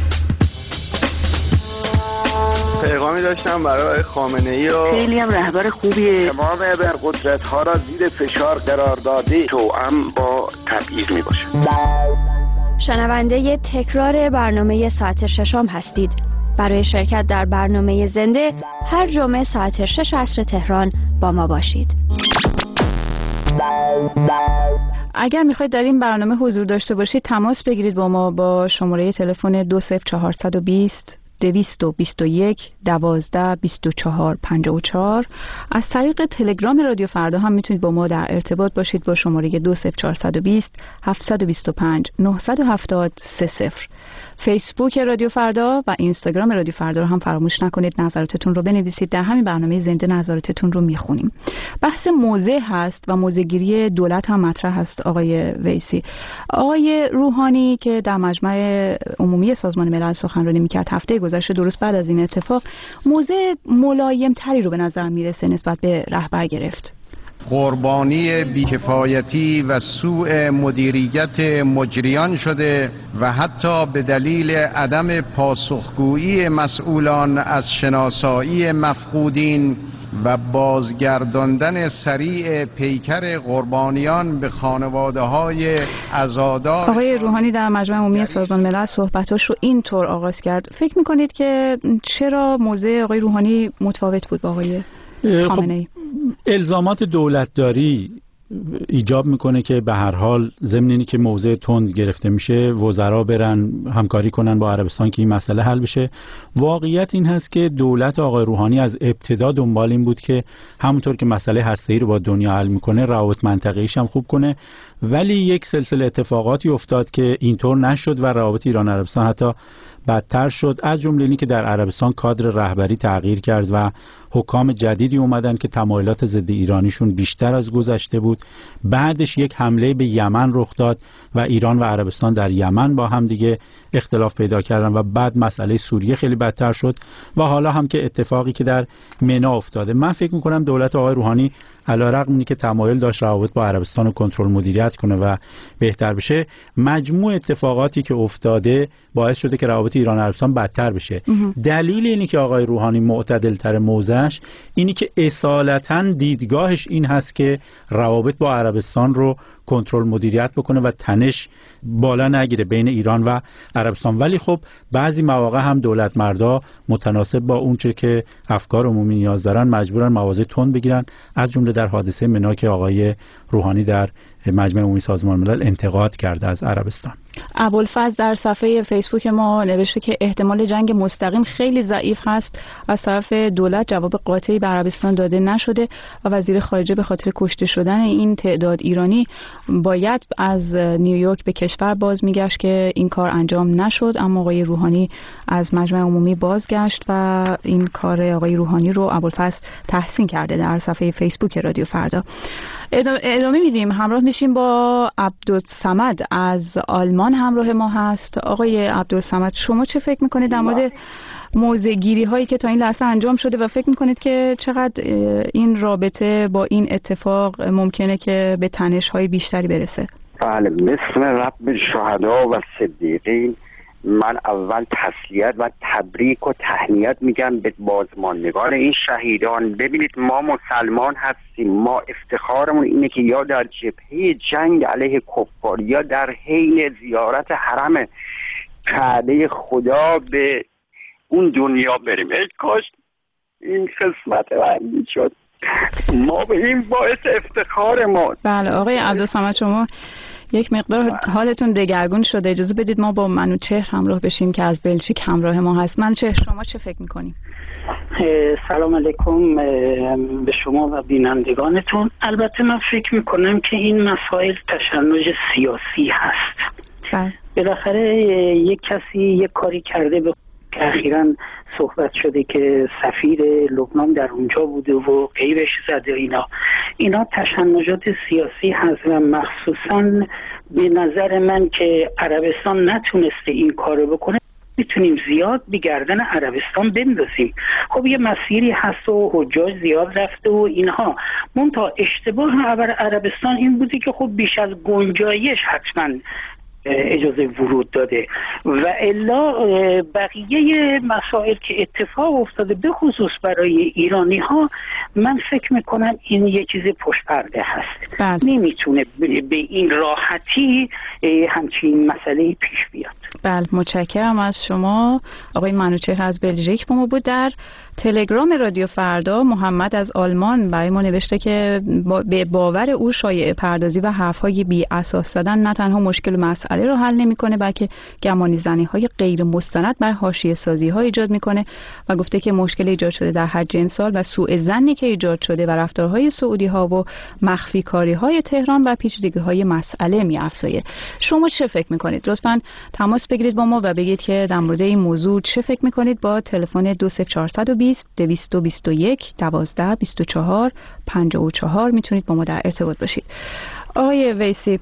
پیغامی داشتم برای خامنه ای و خیلی هم رهبر خوبیه. تمام ابرقدرت ها را زیر فشار قرار داده توأم با تبعیض می باشه. شنونده تکرار برنامه ساعت ششم هستید. برای شرکت در برنامه زنده هر جمعه ساعت شش عصر تهران با ما باشید. اگر میخواید در این برنامه حضور داشته باشید تماس بگیرید با ما با شماره تلفن دو صفر چهار دو صفر دویست و بیست و یک دوازده بیست و چهار پنجاه و چهار. از طریق تلگرام رادیو فردا هم میتونید با ما در ارتباط باشید با شماره دو صفر چهار دو صفر هفت دو پنج نه هفت سه صفر. فیسبوک رادیو فردا و اینستاگرام رادیو فردا رو هم فراموش نکنید نظراتتون رو بنویسید. در همین برنامه زنده نظراتتون رو میخونیم. بحث موضع هست و موضع‌گیری دولت هم مطرح هست. آقای ویسی، آقای روحانی که در مجمع عمومی سازمان ملل سخنرانی میکرد هفته گذشته درست بعد از این اتفاق، موضع ملایم تری رو به نظر میرسه نسبت به رهبر گرفت. قربانی بیکفایتی و سوء مدیریت مجریان شده و حتی به دلیل عدم پاسخگویی مسئولان از شناسایی مفقودین و بازگرداندن سریع پیکر قربانیان به خانواده‌های عزادار. آقای روحانی در مجمع عمومی سازمان ملل صحبتاش رو اینطور آغاز کرد. فکر می‌کنید که چرا موضع آقای روحانی متفاوت بود با آقای خامنه‌ای؟ خب الزامات دولتداری ایجاب میکنه که به هر حال ضمن اینی که موضع تند گرفته میشه وزرا برن همکاری کنن با عربستان که این مسئله حل بشه. واقعیت این هست که دولت آقای روحانی از ابتدا دنبال این بود که همونطور که مسئله هسته‌ای رو با دنیا حل میکنه روابط منطقه‌ایش هم خوب کنه، ولی یک سلسله اتفاقاتی افتاد که اینطور نشد و روابط ایران عربستان حتی بدتر شد. از جمله اینی که در عربستان کادر رهبری تغییر کرد و حکام جدیدی اومدن که تمایلات ضد ایرانیشون بیشتر از گذشته بود. بعدش یک حمله به یمن رخ داد و ایران و عربستان در یمن با هم دیگه اختلاف پیدا کردن و بعد مسئله سوریه خیلی بدتر شد و حالا هم که اتفاقی که در منا افتاده. من فکر میکنم دولت آقای روحانی علیرغم اینکه تمایل داشت روابط با عربستان رو کنترل مدیریت کنه و بهتر بشه، مجموع اتفاقاتی که افتاده باعث شده که روابط ایران عربستان بدتر بشه. دلیل اینی که آقای روحانی معتدل‌تر موضعش اینی که اصالتاً دیدگاهش این هست که روابط با عربستان رو کنترل مدیریت بکنه و تنش بالا نگیره بین ایران و عربستان. ولی خب بعضی مواقع هم دولت مردا متناسب با اونچه که افکار عمومی نیاز دارن مجبورن مواضع تند بگیرن، از جمله در حادثه منا که آقای روحانی در مجمع عمومی سازمان ملل انتقاد کرده از عربستان. ابوالفضل در صفحه فیسبوک ما نوشته که احتمال جنگ مستقیم خیلی ضعیف هست. از طرف دولت جواب قاطعی به عربستان داده نشده و وزیر خارجه به خاطر کشته شدن این تعداد ایرانی باید از نیویورک به کشور باز میگشت که این کار انجام نشد، اما آقای روحانی از مجمع عمومی بازگشت و این کار آقای روحانی رو ابوالفضل تحسین کرده در صفحه فیسبوک رادیو فردا. ادامه میدیم، همراه میشیم با عبدالصمد از آلمان همراه ما هست. آقای عبدالصمد، شما چه فکر میکنید در مورد موضع گیری هایی که تا این لحظه انجام شده و فکر میکنید که چقدر این رابطه با این اتفاق ممکنه که به تنش های بیشتری برسه؟ بله، مثل رب شهدا و صدیقین من اول تسلیت و تبریک و تهنیت میگم به بازماندگان این شهیدان. ببینید ما مسلمان هستیم، ما افتخارمون اینه که یا در جبهه جنگ علیه کفار یا در حین زیارت حرم کعبه خدا به اون دنیا بریم. ای کاش این قسمت من شد، ما به این باعث افتخار ما. بله آقای عبدالصمد، شما یک مقدار حالتون دگرگون شده، اجازه بدید ما با منوچهر همراه بشیم که از بلژیک همراه ما هست. منوچهر، شما چه فکر میکنیم؟ سلام علیکم به شما و بینندگانتون. البته من فکر میکنم که این مسائل تشنج سیاسی هست. بله. بالاخره یک کسی یک کاری کرده به که اخیراً صحبت شده که سفیر لبنان در اونجا بوده و غیرش زده. اینا اینا تشنجات سیاسی هست و مخصوصاً به نظر من که عربستان نتونسته این کارو بکنه، میتونیم زیاد به گردن عربستان بندازیم. خب یه مسیری هست و حجاج زیاد رفته و اینها، منتها اشتباه عربستان این بوده که خب بیش از گنجایش حتماً اجازه ورود داده و الا بقیه مسائل که اتفاق افتاده به خصوص برای ایرانی ها، من فکر میکنم این یه چیز پشت پرده هست. بله. نمیتونه به این راحتی همچین مسئله پیش بیاد. بله، متشکرم از شما. آقای منوچهر از بلژیک با ما بود. در تلگرام رادیو فردا محمد از آلمان برای ما نوشته که با به باور او شایعه پردازی و حرف‌های بی اساس زدن نه تنها مشکل مسئله رو حل نمی‌کنه، بلکه گمانی زنی‌های غیر مستند بر حاشیه سازی‌ها ایجاد می‌کنه و گفته که مشکل ایجاد شده در حج امسال و سوء ظنی که ایجاد شده و رفتارهای سعودی‌ها و مخفی کاری‌های تهران و پیچیدگی‌های مسئله می‌افزایه. شما چه فکر می‌کنید؟ لطفاً تماس بگیرید با ما و بگید که در مورد این موضوع چه فکر می‌کنید با تلفن دو صفر چهار دو صفر دویست و بیست و یک دوازده بیست و چهار پنجاه و چهار میتونید با ما در ارتباط باشید. آقای ویسی،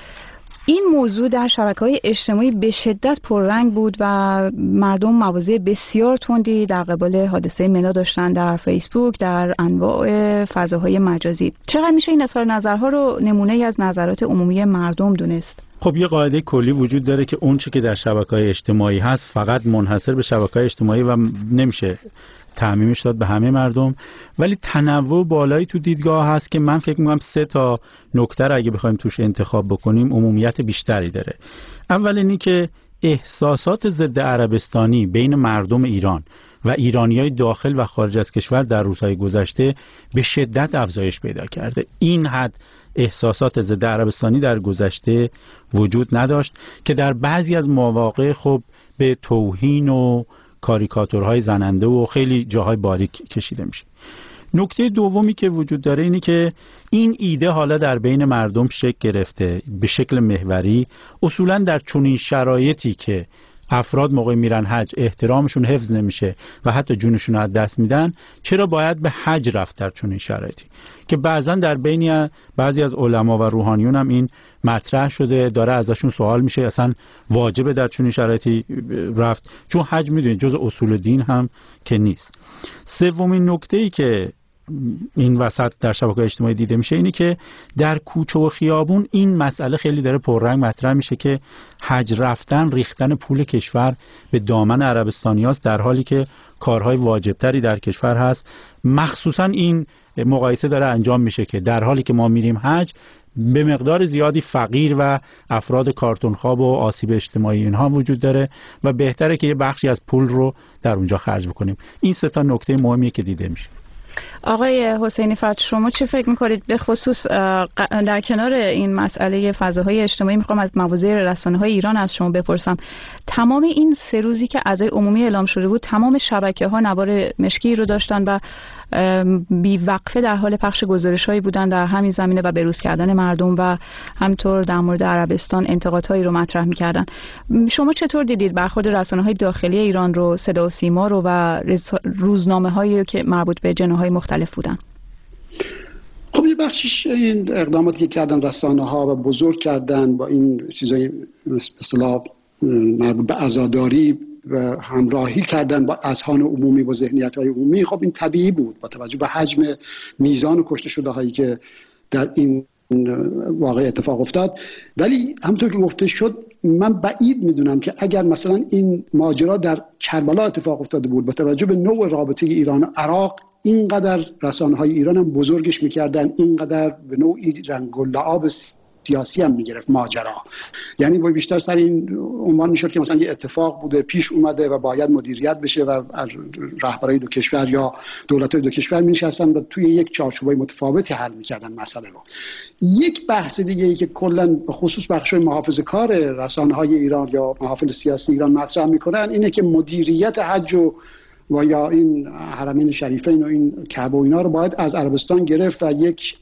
این موضوع در شبکه‌های اجتماعی به شدت پررنگ بود و مردم مواضع بسیار تندی در قبال حادثه منا داشتن در فیسبوک، در انواع فضاهای مجازی. چقدر میشه این اظهار نظرها رو نمونه‌ای از نظرات عمومی مردم دونست؟ خب یه قاعده کلی وجود داره که اون چه که در شبکه‌های اجتماعی هست فقط منحصر به شبکه‌های اجتماعی و نمیشه تعمیمش داد به همه مردم، ولی تنوع بالایی تو دیدگاه هست که من فکر می‌کنم سه تا نکته رو اگه بخوایم توش انتخاب بکنیم عمومیت بیشتری داره. اول اینی که احساسات ضد عربستانی بین مردم ایران و ایرانیای داخل و خارج از کشور در روزهای گذشته به شدت افزایش پیدا کرده. این حد احساسات ضد عربستانی در گذشته وجود نداشت که در بعضی از مواقع خب به توهین و کاریکاتورهای زننده و خیلی جاهای باریک کشیده میشه. نکته دومی که وجود داره اینه که این ایده حالا در بین مردم شکل گرفته به شکل محوری، اصولا در چنین شرایطی که افراد موقع میرن حج احترامشون حفظ نمیشه و حتی جونشون رو از دست میدن، چرا باید به حج رفت در چنین شرایطی؟ که بعضا در بین بعضی از علما و روحانیون هم این مطرح شده، داره ازشون سوال میشه اصلا واجبه در چنین شرایطی رفت؟ چون حج میدونید جز اصول دین هم که نیست. سومین نکته‌ای که این وسط در شبکه‌های اجتماعی دیده میشه اینی که در کوچه و خیابون این مسئله خیلی داره پررنگ مطرح میشه که حج رفتن ریختن پول کشور به دامن عربستانیاست، در حالی که کارهای واجبتری در کشور هست. مخصوصا این مقایسه داره انجام میشه که در حالی که ما میریم حج به مقدار زیادی فقیر و افراد کارتونخواب و آسیب اجتماعی اینها وجود داره و بهتره که یه بخشی از پول رو در اونجا خرج بکنیم. این سه تا نکته مهمیه که دیده میشه. آقای حسینی فرج، شما چه فکر میکنید؟ به خصوص در کنار این مسئله فضاهای اجتماعی میخوام از مواضع رسانه‌های ایران از شما بپرسم. تمام این سه روزی که اعضای عمومی اعلام شده بود، تمام شبکه‌ها نوار مشکی رو داشتن و بی وقفه در حال پخش گزارش‌هایی بودن در همین زمینه و بروز کردن مردم و همطور در مورد عربستان انتقادهایی رو مطرح می‌کردن. شما چطور دیدید برخورد رسانه‌های داخلی ایران رو، صدا و سیما رو و روزنامه‌هایی که مربوط به جناح‌های مختلف بودن؟ خب یه بخشش این اقداماتی که کردن رسانه‌ها و بزرگ کردن با این چیزای اصطلاح مربوط به عزاداری و همراهی کردن با اذهان عمومی و ذهنیت‌های عمومی، خب این طبیعی بود با توجه به حجم میزان و کشته شده هایی که در این واقع اتفاق افتاد. ولی همونطور که گفته شد، من بعید میدونم که اگر مثلا این ماجرا در کربلا اتفاق افتاده بود با توجه به نوع رابطه ایران و عراق، اینقدر رسانه‌های ایران هم بزرگش میکردن، اینقدر به نوعی رنگ و لعاب سیاسی هم میگرفت ماجرا. یعنی باید بیشتر سر این عنوان میشد که مثلا یه اتفاق بوده پیش اومده و باید مدیریت بشه و رهبرای دو کشور یا دولت‌های دو کشور می‌نشستن و توی یک چارچوبای متفاوتی حل می‌کردن مسئله رو. یک بحث دیگه ای که کلا به خصوص بخش‌های محافظه‌کار رسانه‌های ایران یا محافل سیاسی ایران مطرح می‌کنن اینه که مدیریت حج و و یا این حرمین شریفین و این کعبه و اینا رو باید از عربستان گرفت و یک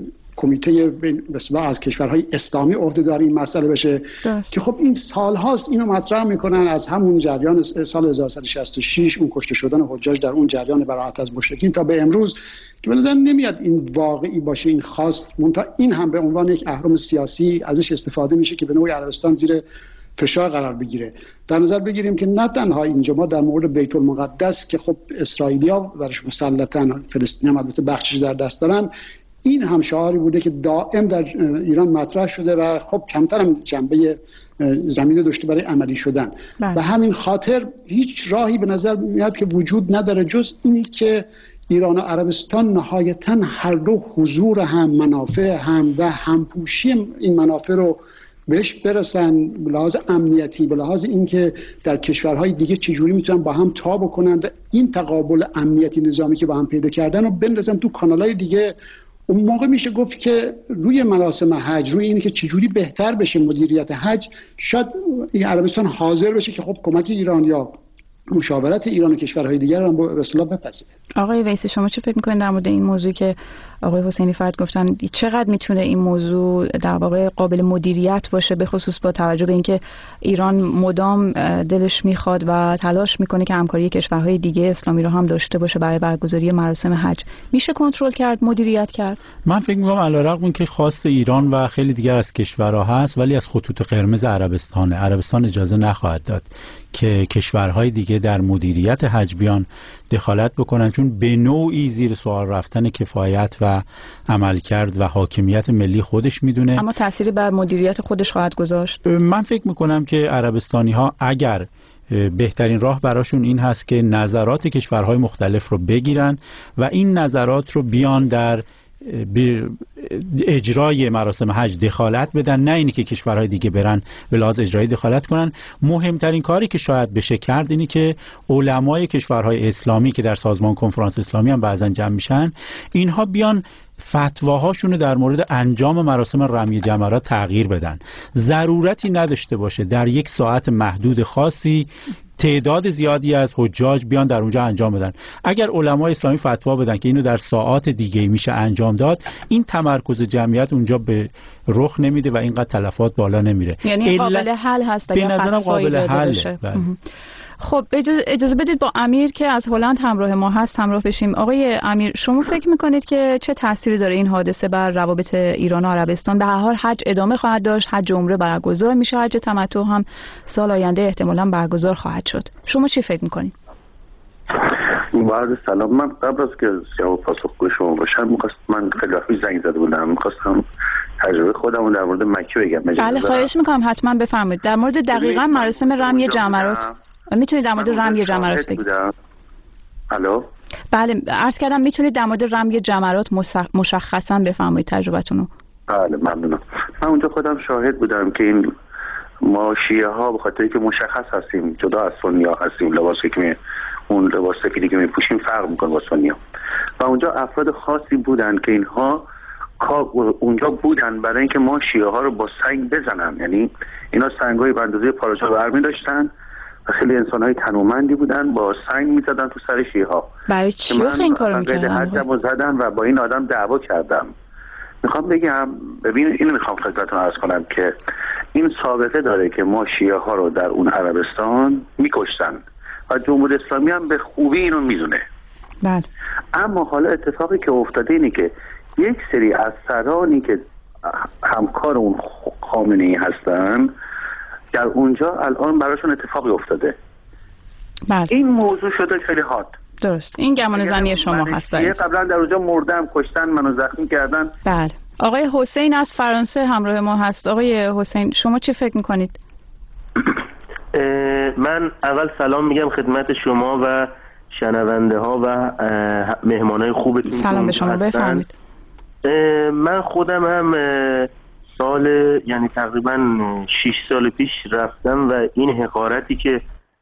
کمیته به اصطلاح از کشورهای اسلامی عهده‌دار این مسئله بشه دست. که خب این سال هاست اینو مطرح میکنن از همون جریان سال هزار و سیصد و شصت و شش اون کشته شدن حجاج در اون جریان براءت از مشرکین تا به امروز که به نظر نمیاد این واقعی باشه این خواست منتها این هم به عنوان یک اهرم سیاسی ازش استفاده میشه که به نوعی عربستان زیر فشار قرار بگیره. در نظر بگیریم که نه تنها اینجا ما در مورد بیت المقدس که خب اسرائیلیا برش مسلطن، فلسطینی‌ها البته بخشش در دست دارن، این هم شعاری بوده که دائم در ایران مطرح شده و خب کمتر هم جنبه زمینه داشته برای عملی شدن بله. و همین خاطر هیچ راهی به نظر میاد که وجود نداره جز اینی که ایران و عربستان نهایتاً هر دو حضور هم منافع هم و همپوشی این منافع رو بهش برسن به لحاظ امنیتی، به لحاظ اینکه در کشورهای دیگه چجوری میتونن با هم تا بکنن و این تقابل امنیتی نظامی که با هم پیدا کردن رو بندازن تو کانالهای دیگه. اون موقع میشه گفت که روی مراسم حج، روی اینی که چجوری بهتر بشه مدیریت حج، شاید این عربستان حاضر بشه که خب کمک ایران یا مشاورت ایران و کشورهای دیگر هم به اصطلاح بپذیره. آقای ویسی شما چه فکر می‌کنید در مورد این موضوع که آقای حسینی فرد گفتن چقدر میتونه این موضوع در واقع قابل مدیریت باشه به خصوص با توجه به اینکه ایران مدام دلش میخواد و تلاش میکنه که همکاری کشورهای دیگه اسلامی رو هم داشته باشه برای برگزاری مراسم حج؟ میشه کنترل کرد، مدیریت کرد؟ من فکر می‌کنم علیرغم اینکه خواست ایران و خیلی دیگر از کشورها هست ولی از خطوط قرمز عربستانه. عربستان اجازه نخواهد داد که کشورهای دیگه در مدیریت حج بیان دخالت بکنن، چون به نوعی زیر سوال رفتن کفایت و عملکرد و حاکمیت ملی خودش میدونه. اما تأثیری بر مدیریت خودش خواهد گذاشت. من فکر میکنم که عربستانی ها اگر بهترین راه براشون این هست که نظرات کشورهای مختلف رو بگیرن و این نظرات رو بیان در اجرای مراسم حج دخالت بدن، نه اینی که کشورهای دیگه برن به لحاظ اجرایی دخالت کنن. مهمترین کاری که شاید بشه کرد اینی که علمای کشورهای اسلامی که در سازمان کنفرانس اسلامی هم بعضا جمع میشن، اینها بیان فتواهاشون رو در مورد انجام مراسم رمی جمرات تغییر بدن. ضرورتی نداشته باشه در یک ساعت محدود خاصی تعداد زیادی از حجاج بیان در اونجا انجام بدن. اگر علمای اسلامی فتوا بدن که اینو در ساعات دیگه میشه انجام داد، این تمرکز جمعیت اونجا به رخ نمیده و اینقدر تلفات بالا نمیره. یعنی قابل حل هست به نظرم قابل حل. خب اجازه, اجازه بدید با امیر که از هلند همراه ما هست همراه بشیم. آقای امیر شما فکر میکنید که چه تأثیری داره این حادثه بر روابط ایران و عربستان؟ به هر حال حج ادامه خواهد داشت، حج عمره برگزار میشه، حج تمتع هم سال آینده احتمالاً برگزار خواهد شد. شما چی فکر میکنید؟ بعد سلام، من قبل از که جواب پاسخگوی شما باشم می‌خواستم، من خیلی وقتی زنگ زده بودم می‌خواستم تجربه خودم رو در مورد مکه بگم. بله خواهش می‌کنم حتما بفرمایید. در مورد دقیقاً مراسم رمی جمرات میتونید در مورد رمی جمرات بگید؟ الو بله عرض کردم میتونید در مورد رمی جمرات مشخصا بفرمایید تجربتون رو. بله ممنونم. من اونجا خودم شاهد بودم که این ما شیعه ها به خاطری که مشخص هستیم جدا از سنی ها هستیم، لباسی که اون لباسی که دیگه میپوشیم فرق میکنه با سنی ها و اونجا افراد خاصی بودن که اینها اونجا بودن برای اینکه ما شیعه ها رو با سنگ بزنن. یعنی اینا سنگای به اندازه پارچه برمی داشتن و خیلی انسان‌های تنومندی بودن، با سنگ می‌زدن تو سر شیعه‌ها. برای چی این کارو می‌کردن؟ من حجمو زدم و با این آدم دعوا کردم. میخوام بگم ببین اینو میخوام خدمتتون عرض کنم که این سابقه داره که ما شیعه‌ها رو در اون عربستان می‌کشتن و جمهوری اسلامی هم به خوبی اینو میدونه. بله. اما حالا اتفاقی که افتاده اینه که یک سری از سرانی که همکار اون خامنه‌ای هستن در اونجا الان براشون اتفاقی افتاده. بله. این موضوع شده خیلی هات. درست. این گمان زنی شما هست. یه قبلا در اونجا مردم، کشتن، منو زخمی کردن. بله. آقای حسین از فرانسه همراه ما هست. آقای حسین شما چی فکر میکنید؟ من اول سلام میگم خدمت شما و شنونده ها و مهمانای خوبتون. سلام به شما، بفرمایید. من خودم هم سال یعنی تقریبا شش سال پیش رفتم و این حقارتی که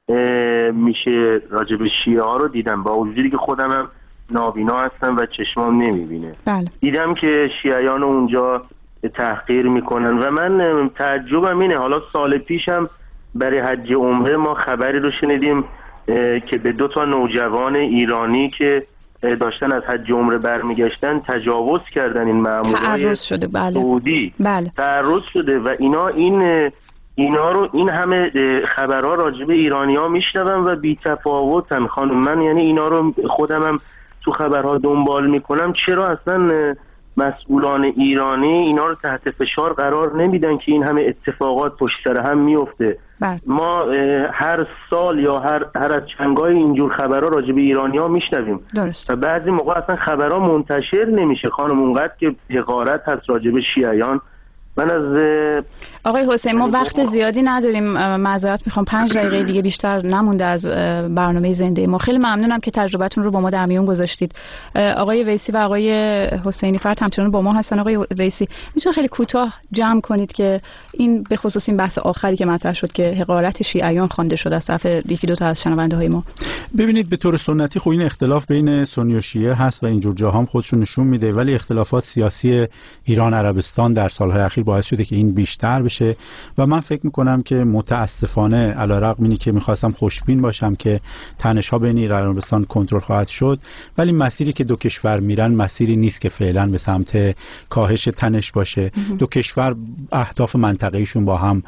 میشه راجع به شیعه ها رو دیدم، با وجودی که خودم هم نابینا هستم و چشمام نمیبینه. بله. دیدم که شیعیان اونجا تحقیر میکنن و من تعجبم اینه. حالا سال پیشم برای حج عمره ما خبری رو شنیدیم که به دو تا نوجوان ایرانی که داشتن از حج عمره برمیگشتن تجاوز کردن این مامورای شده. بله. سعودی. بله. تعرض شده و اینا این اینا رو این همه خبرها راجع به ایرانی‌ها میشنوم و بی تفاوتن خانم. من یعنی اینا رو خودم هم تو خبرها دنبال میکنم، چرا اصلا مسئولان ایرانی اینا رو تحت فشار قرار نمیدن که این همه اتفاقات پشت سر هم میفته؟ بله. ما هر سال یا هر هر از چنگای اینجور خبرها راجع به ایرانی‌ها میشنویم و بعضی موقع اصلا خبرها منتشر نمیشه خانم، اونقدر که حقارت هست راجع به شیعیان. من از آقای حسین ما وقت زیادی نداریم، معذرت میخوام، پنج دقیقه دیگه بیشتر نمونده از برنامه زنده ما. خیلی ممنونم که تجربتون رو با ما در میون گذاشتید. آقای ویسی و آقای حسینی فرد همچنان با ما هستن. آقای ویسی میتونید خیلی کوتاه جمع کنید که این به خصوص این بحث آخری که مطرح شد که حقارت شیعیان خوانده شده از طرف یکی دو تا از شنونده های ما؟ ببینید به طور سنتی خب این اختلاف بین سنی و شیعه هست و اینجور جاها هم خودشون نشون میده، ولی اختلافات سیاسی ایران عربستان در سالهای اخیر باعث شده که این بیشتر بشه و من فکر میکنم که متاسفانه علیرغم اینی که میخواستم خوشبین باشم که تنش‌ها بین ایران و عربستان کنترل خواهد شد، ولی مسیری که دو کشور میرن مسیری نیست که فعلا به سمت کاهش تنش باشه. دو کشور اهداف منطقه‌ایشون با هم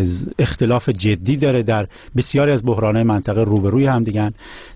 اختلاف جدی داره، در بسیاری از بحران‌های منطقه روبروی هم دیگن.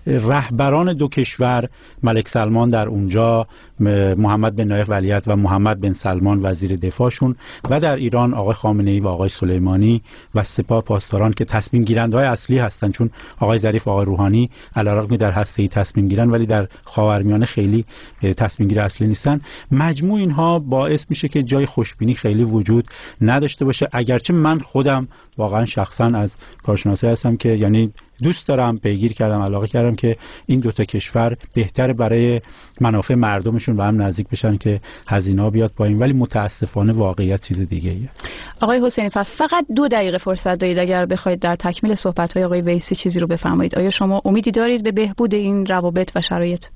رهبران دو کشور، ملک سلمان در اونجا، محمد بن نایف ولیعهد و محمد بن سلمان وزیر دفاعشون، و در ایران آقای خامنه‌ای و آقای سلیمانی و سپاه پاسداران که تصمیم گیرنده‌های اصلی هستن، چون آقای ظریف و آقای روحانی علیرغم در هسته‌ای تصمیم گیرن ولی در خاورمیانه خیلی تصمیم گیر اصلی نیستن. مجموع اینها باعث میشه که جای خوشبینی خیلی وجود نداشته باشه، اگرچه من خودم واقعا شخصا از کارشناسی هستم که یعنی دوست دارم، پیگیر کردم، علاقه کردم که این دوتا کشور بهتر برای منافع مردمشون به هم نزدیک بشن که هزینه‌ها بیاد پایین، ولی متاسفانه واقعیت چیز دیگه ایه. آقای حسینی فرد فقط دو دقیقه فرصت دارید اگر بخواید در تکمیل صحبت‌های آقای ویسی چیزی رو بفرمایید. آیا شما امیدی دارید به بهبود این روابط و شرایط؟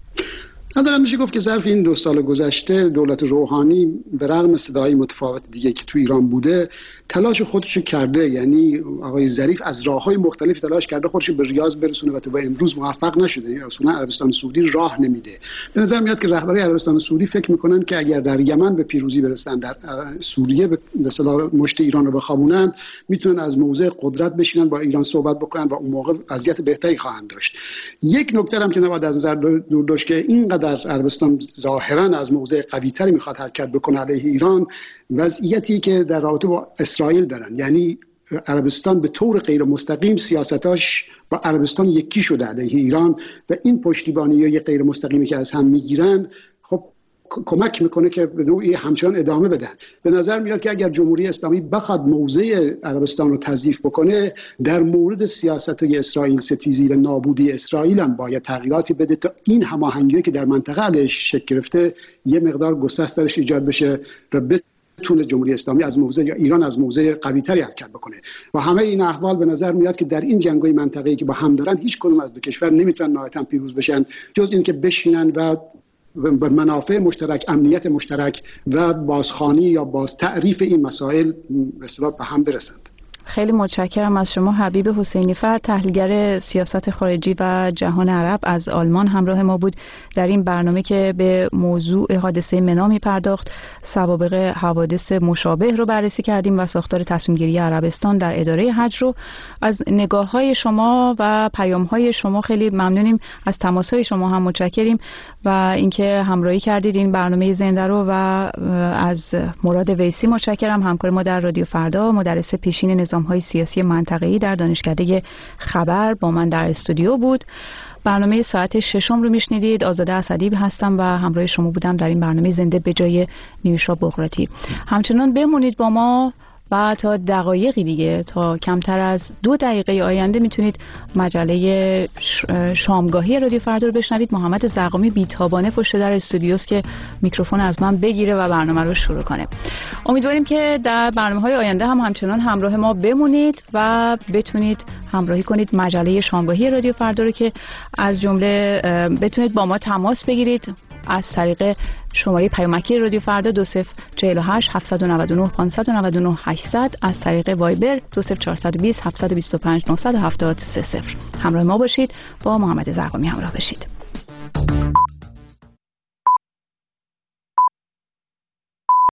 ندارم. میشه گفت که ظرف این دو سال گذشته دولت روحانی به رغم صداهای متفاوت دیگه که تو ایران بوده تلاش خودش کرده، یعنی آقای ظریف از راههای مختلف تلاش کرده خودش به ریاض برسونه و تا امروز موفق نشده. یعنی اصولا عربستان سعودی راه نمیده. به نظر میاد که رهبری عربستان سعودی فکر میکنن که اگر در یمن به پیروزی برسن، در سوریه به اصطلاح مشت ایران رو بخوابونن، میتونن از موضع قدرت بشینن با ایران صحبت بکنن و اون موقع وضعیت بهتری خواهند داشت. یک نکته هم که نباید از نظر دور داشت که اینقدر عربستان ظاهرا از موضع قوی‌تری میخواد حرکت بکنه علیه ایران، وضعیتی که در رابطه با اسرائیل دارن. یعنی عربستان به طور غیر مستقیم سیاستاش با عربستان یکی شده علیه ایران و این پشتیبانی غیر مستقیمی که از هم میگیرن خب کمک میکنه که به نوعی همچنان ادامه بدن. به نظر میاد که اگر جمهوری اسلامی بخواد موضع عربستان رو تضعیف بکنه، در مورد سیاست‌های اسرائیل ستیزی و نابودی اسرائیل هم باید تغییراتی بده تا این هماهنگی که در منطقه علیش شکل گرفته یه مقدار گسست درش ایجاد بشه و بتونه جمهوری اسلامی از موضع یا ایران از موضع قوی‌تری حرکت بکنه. و همه این احوال به نظر میاد که در این جنگ‌های منطقه‌ای که با هم دارن هیچ کدوم از دو کشور نمیتونن نهایتاً پیروز بشن جز اینکه بشینن و به منافع مشترک، امنیت مشترک و بازخوانی یا باز تعریف این مسائل به اصطلاح به هم برسند. خیلی متشکرم از شما. حبیب حسینی فرد، تحلیلگر سیاست خارجی و جهان عرب از آلمان همراه ما بود در این برنامه که به موضوع حادثه منا می پرداخت. سوابق حوادث مشابه رو بررسی کردیم و ساختار تصمیم گیری عربستان در اداره حج رو. از نگاه‌های شما و پیام‌های شما خیلی ممنونیم، از تماس‌های شما هم متشکریم و اینکه همراهی کردید این برنامه زنده رو. و از مراد ویسی متشکرم، همکار ما در رادیو فردا، مدرس پیشین نظام‌های سیاسی منطقه‌ای در دانشکده خبر با من در استودیو بود. برنامه ساعت ششم رو میشنیدید. آزاده اسدی هستم و همراه شما بودم در این برنامه زنده به جای نیوشا بغراتی. همچنان بمونید با ما و تا دقایقی دیگه، تا کمتر از دو دقیقه آینده میتونید مجله شامگاهی رادیو فردا رو بشنوید. محمد زغامی بیتابانه پشت در استودیوست که میکروفون از من بگیره و برنامه رو شروع کنه. امیدواریم که در برنامه‌های آینده هم همچنان همراه ما بمونید و بتونید همراهی کنید مجله شامگاهی رادیو فردا رو، که از جمله بتونید با ما تماس بگیرید از طریق شماره پیامکی رادیو فردا دو صفر چهل و هشت هفتصد و نود و نه پانصد و نود و نه هشتصد، از طریق وایبر دو صفر چهارصد و بیست هفتصد و بیست و پنج نهصد و هفتاد سه صفر. همراه ما باشید، با محمد زغامی همراه بشید.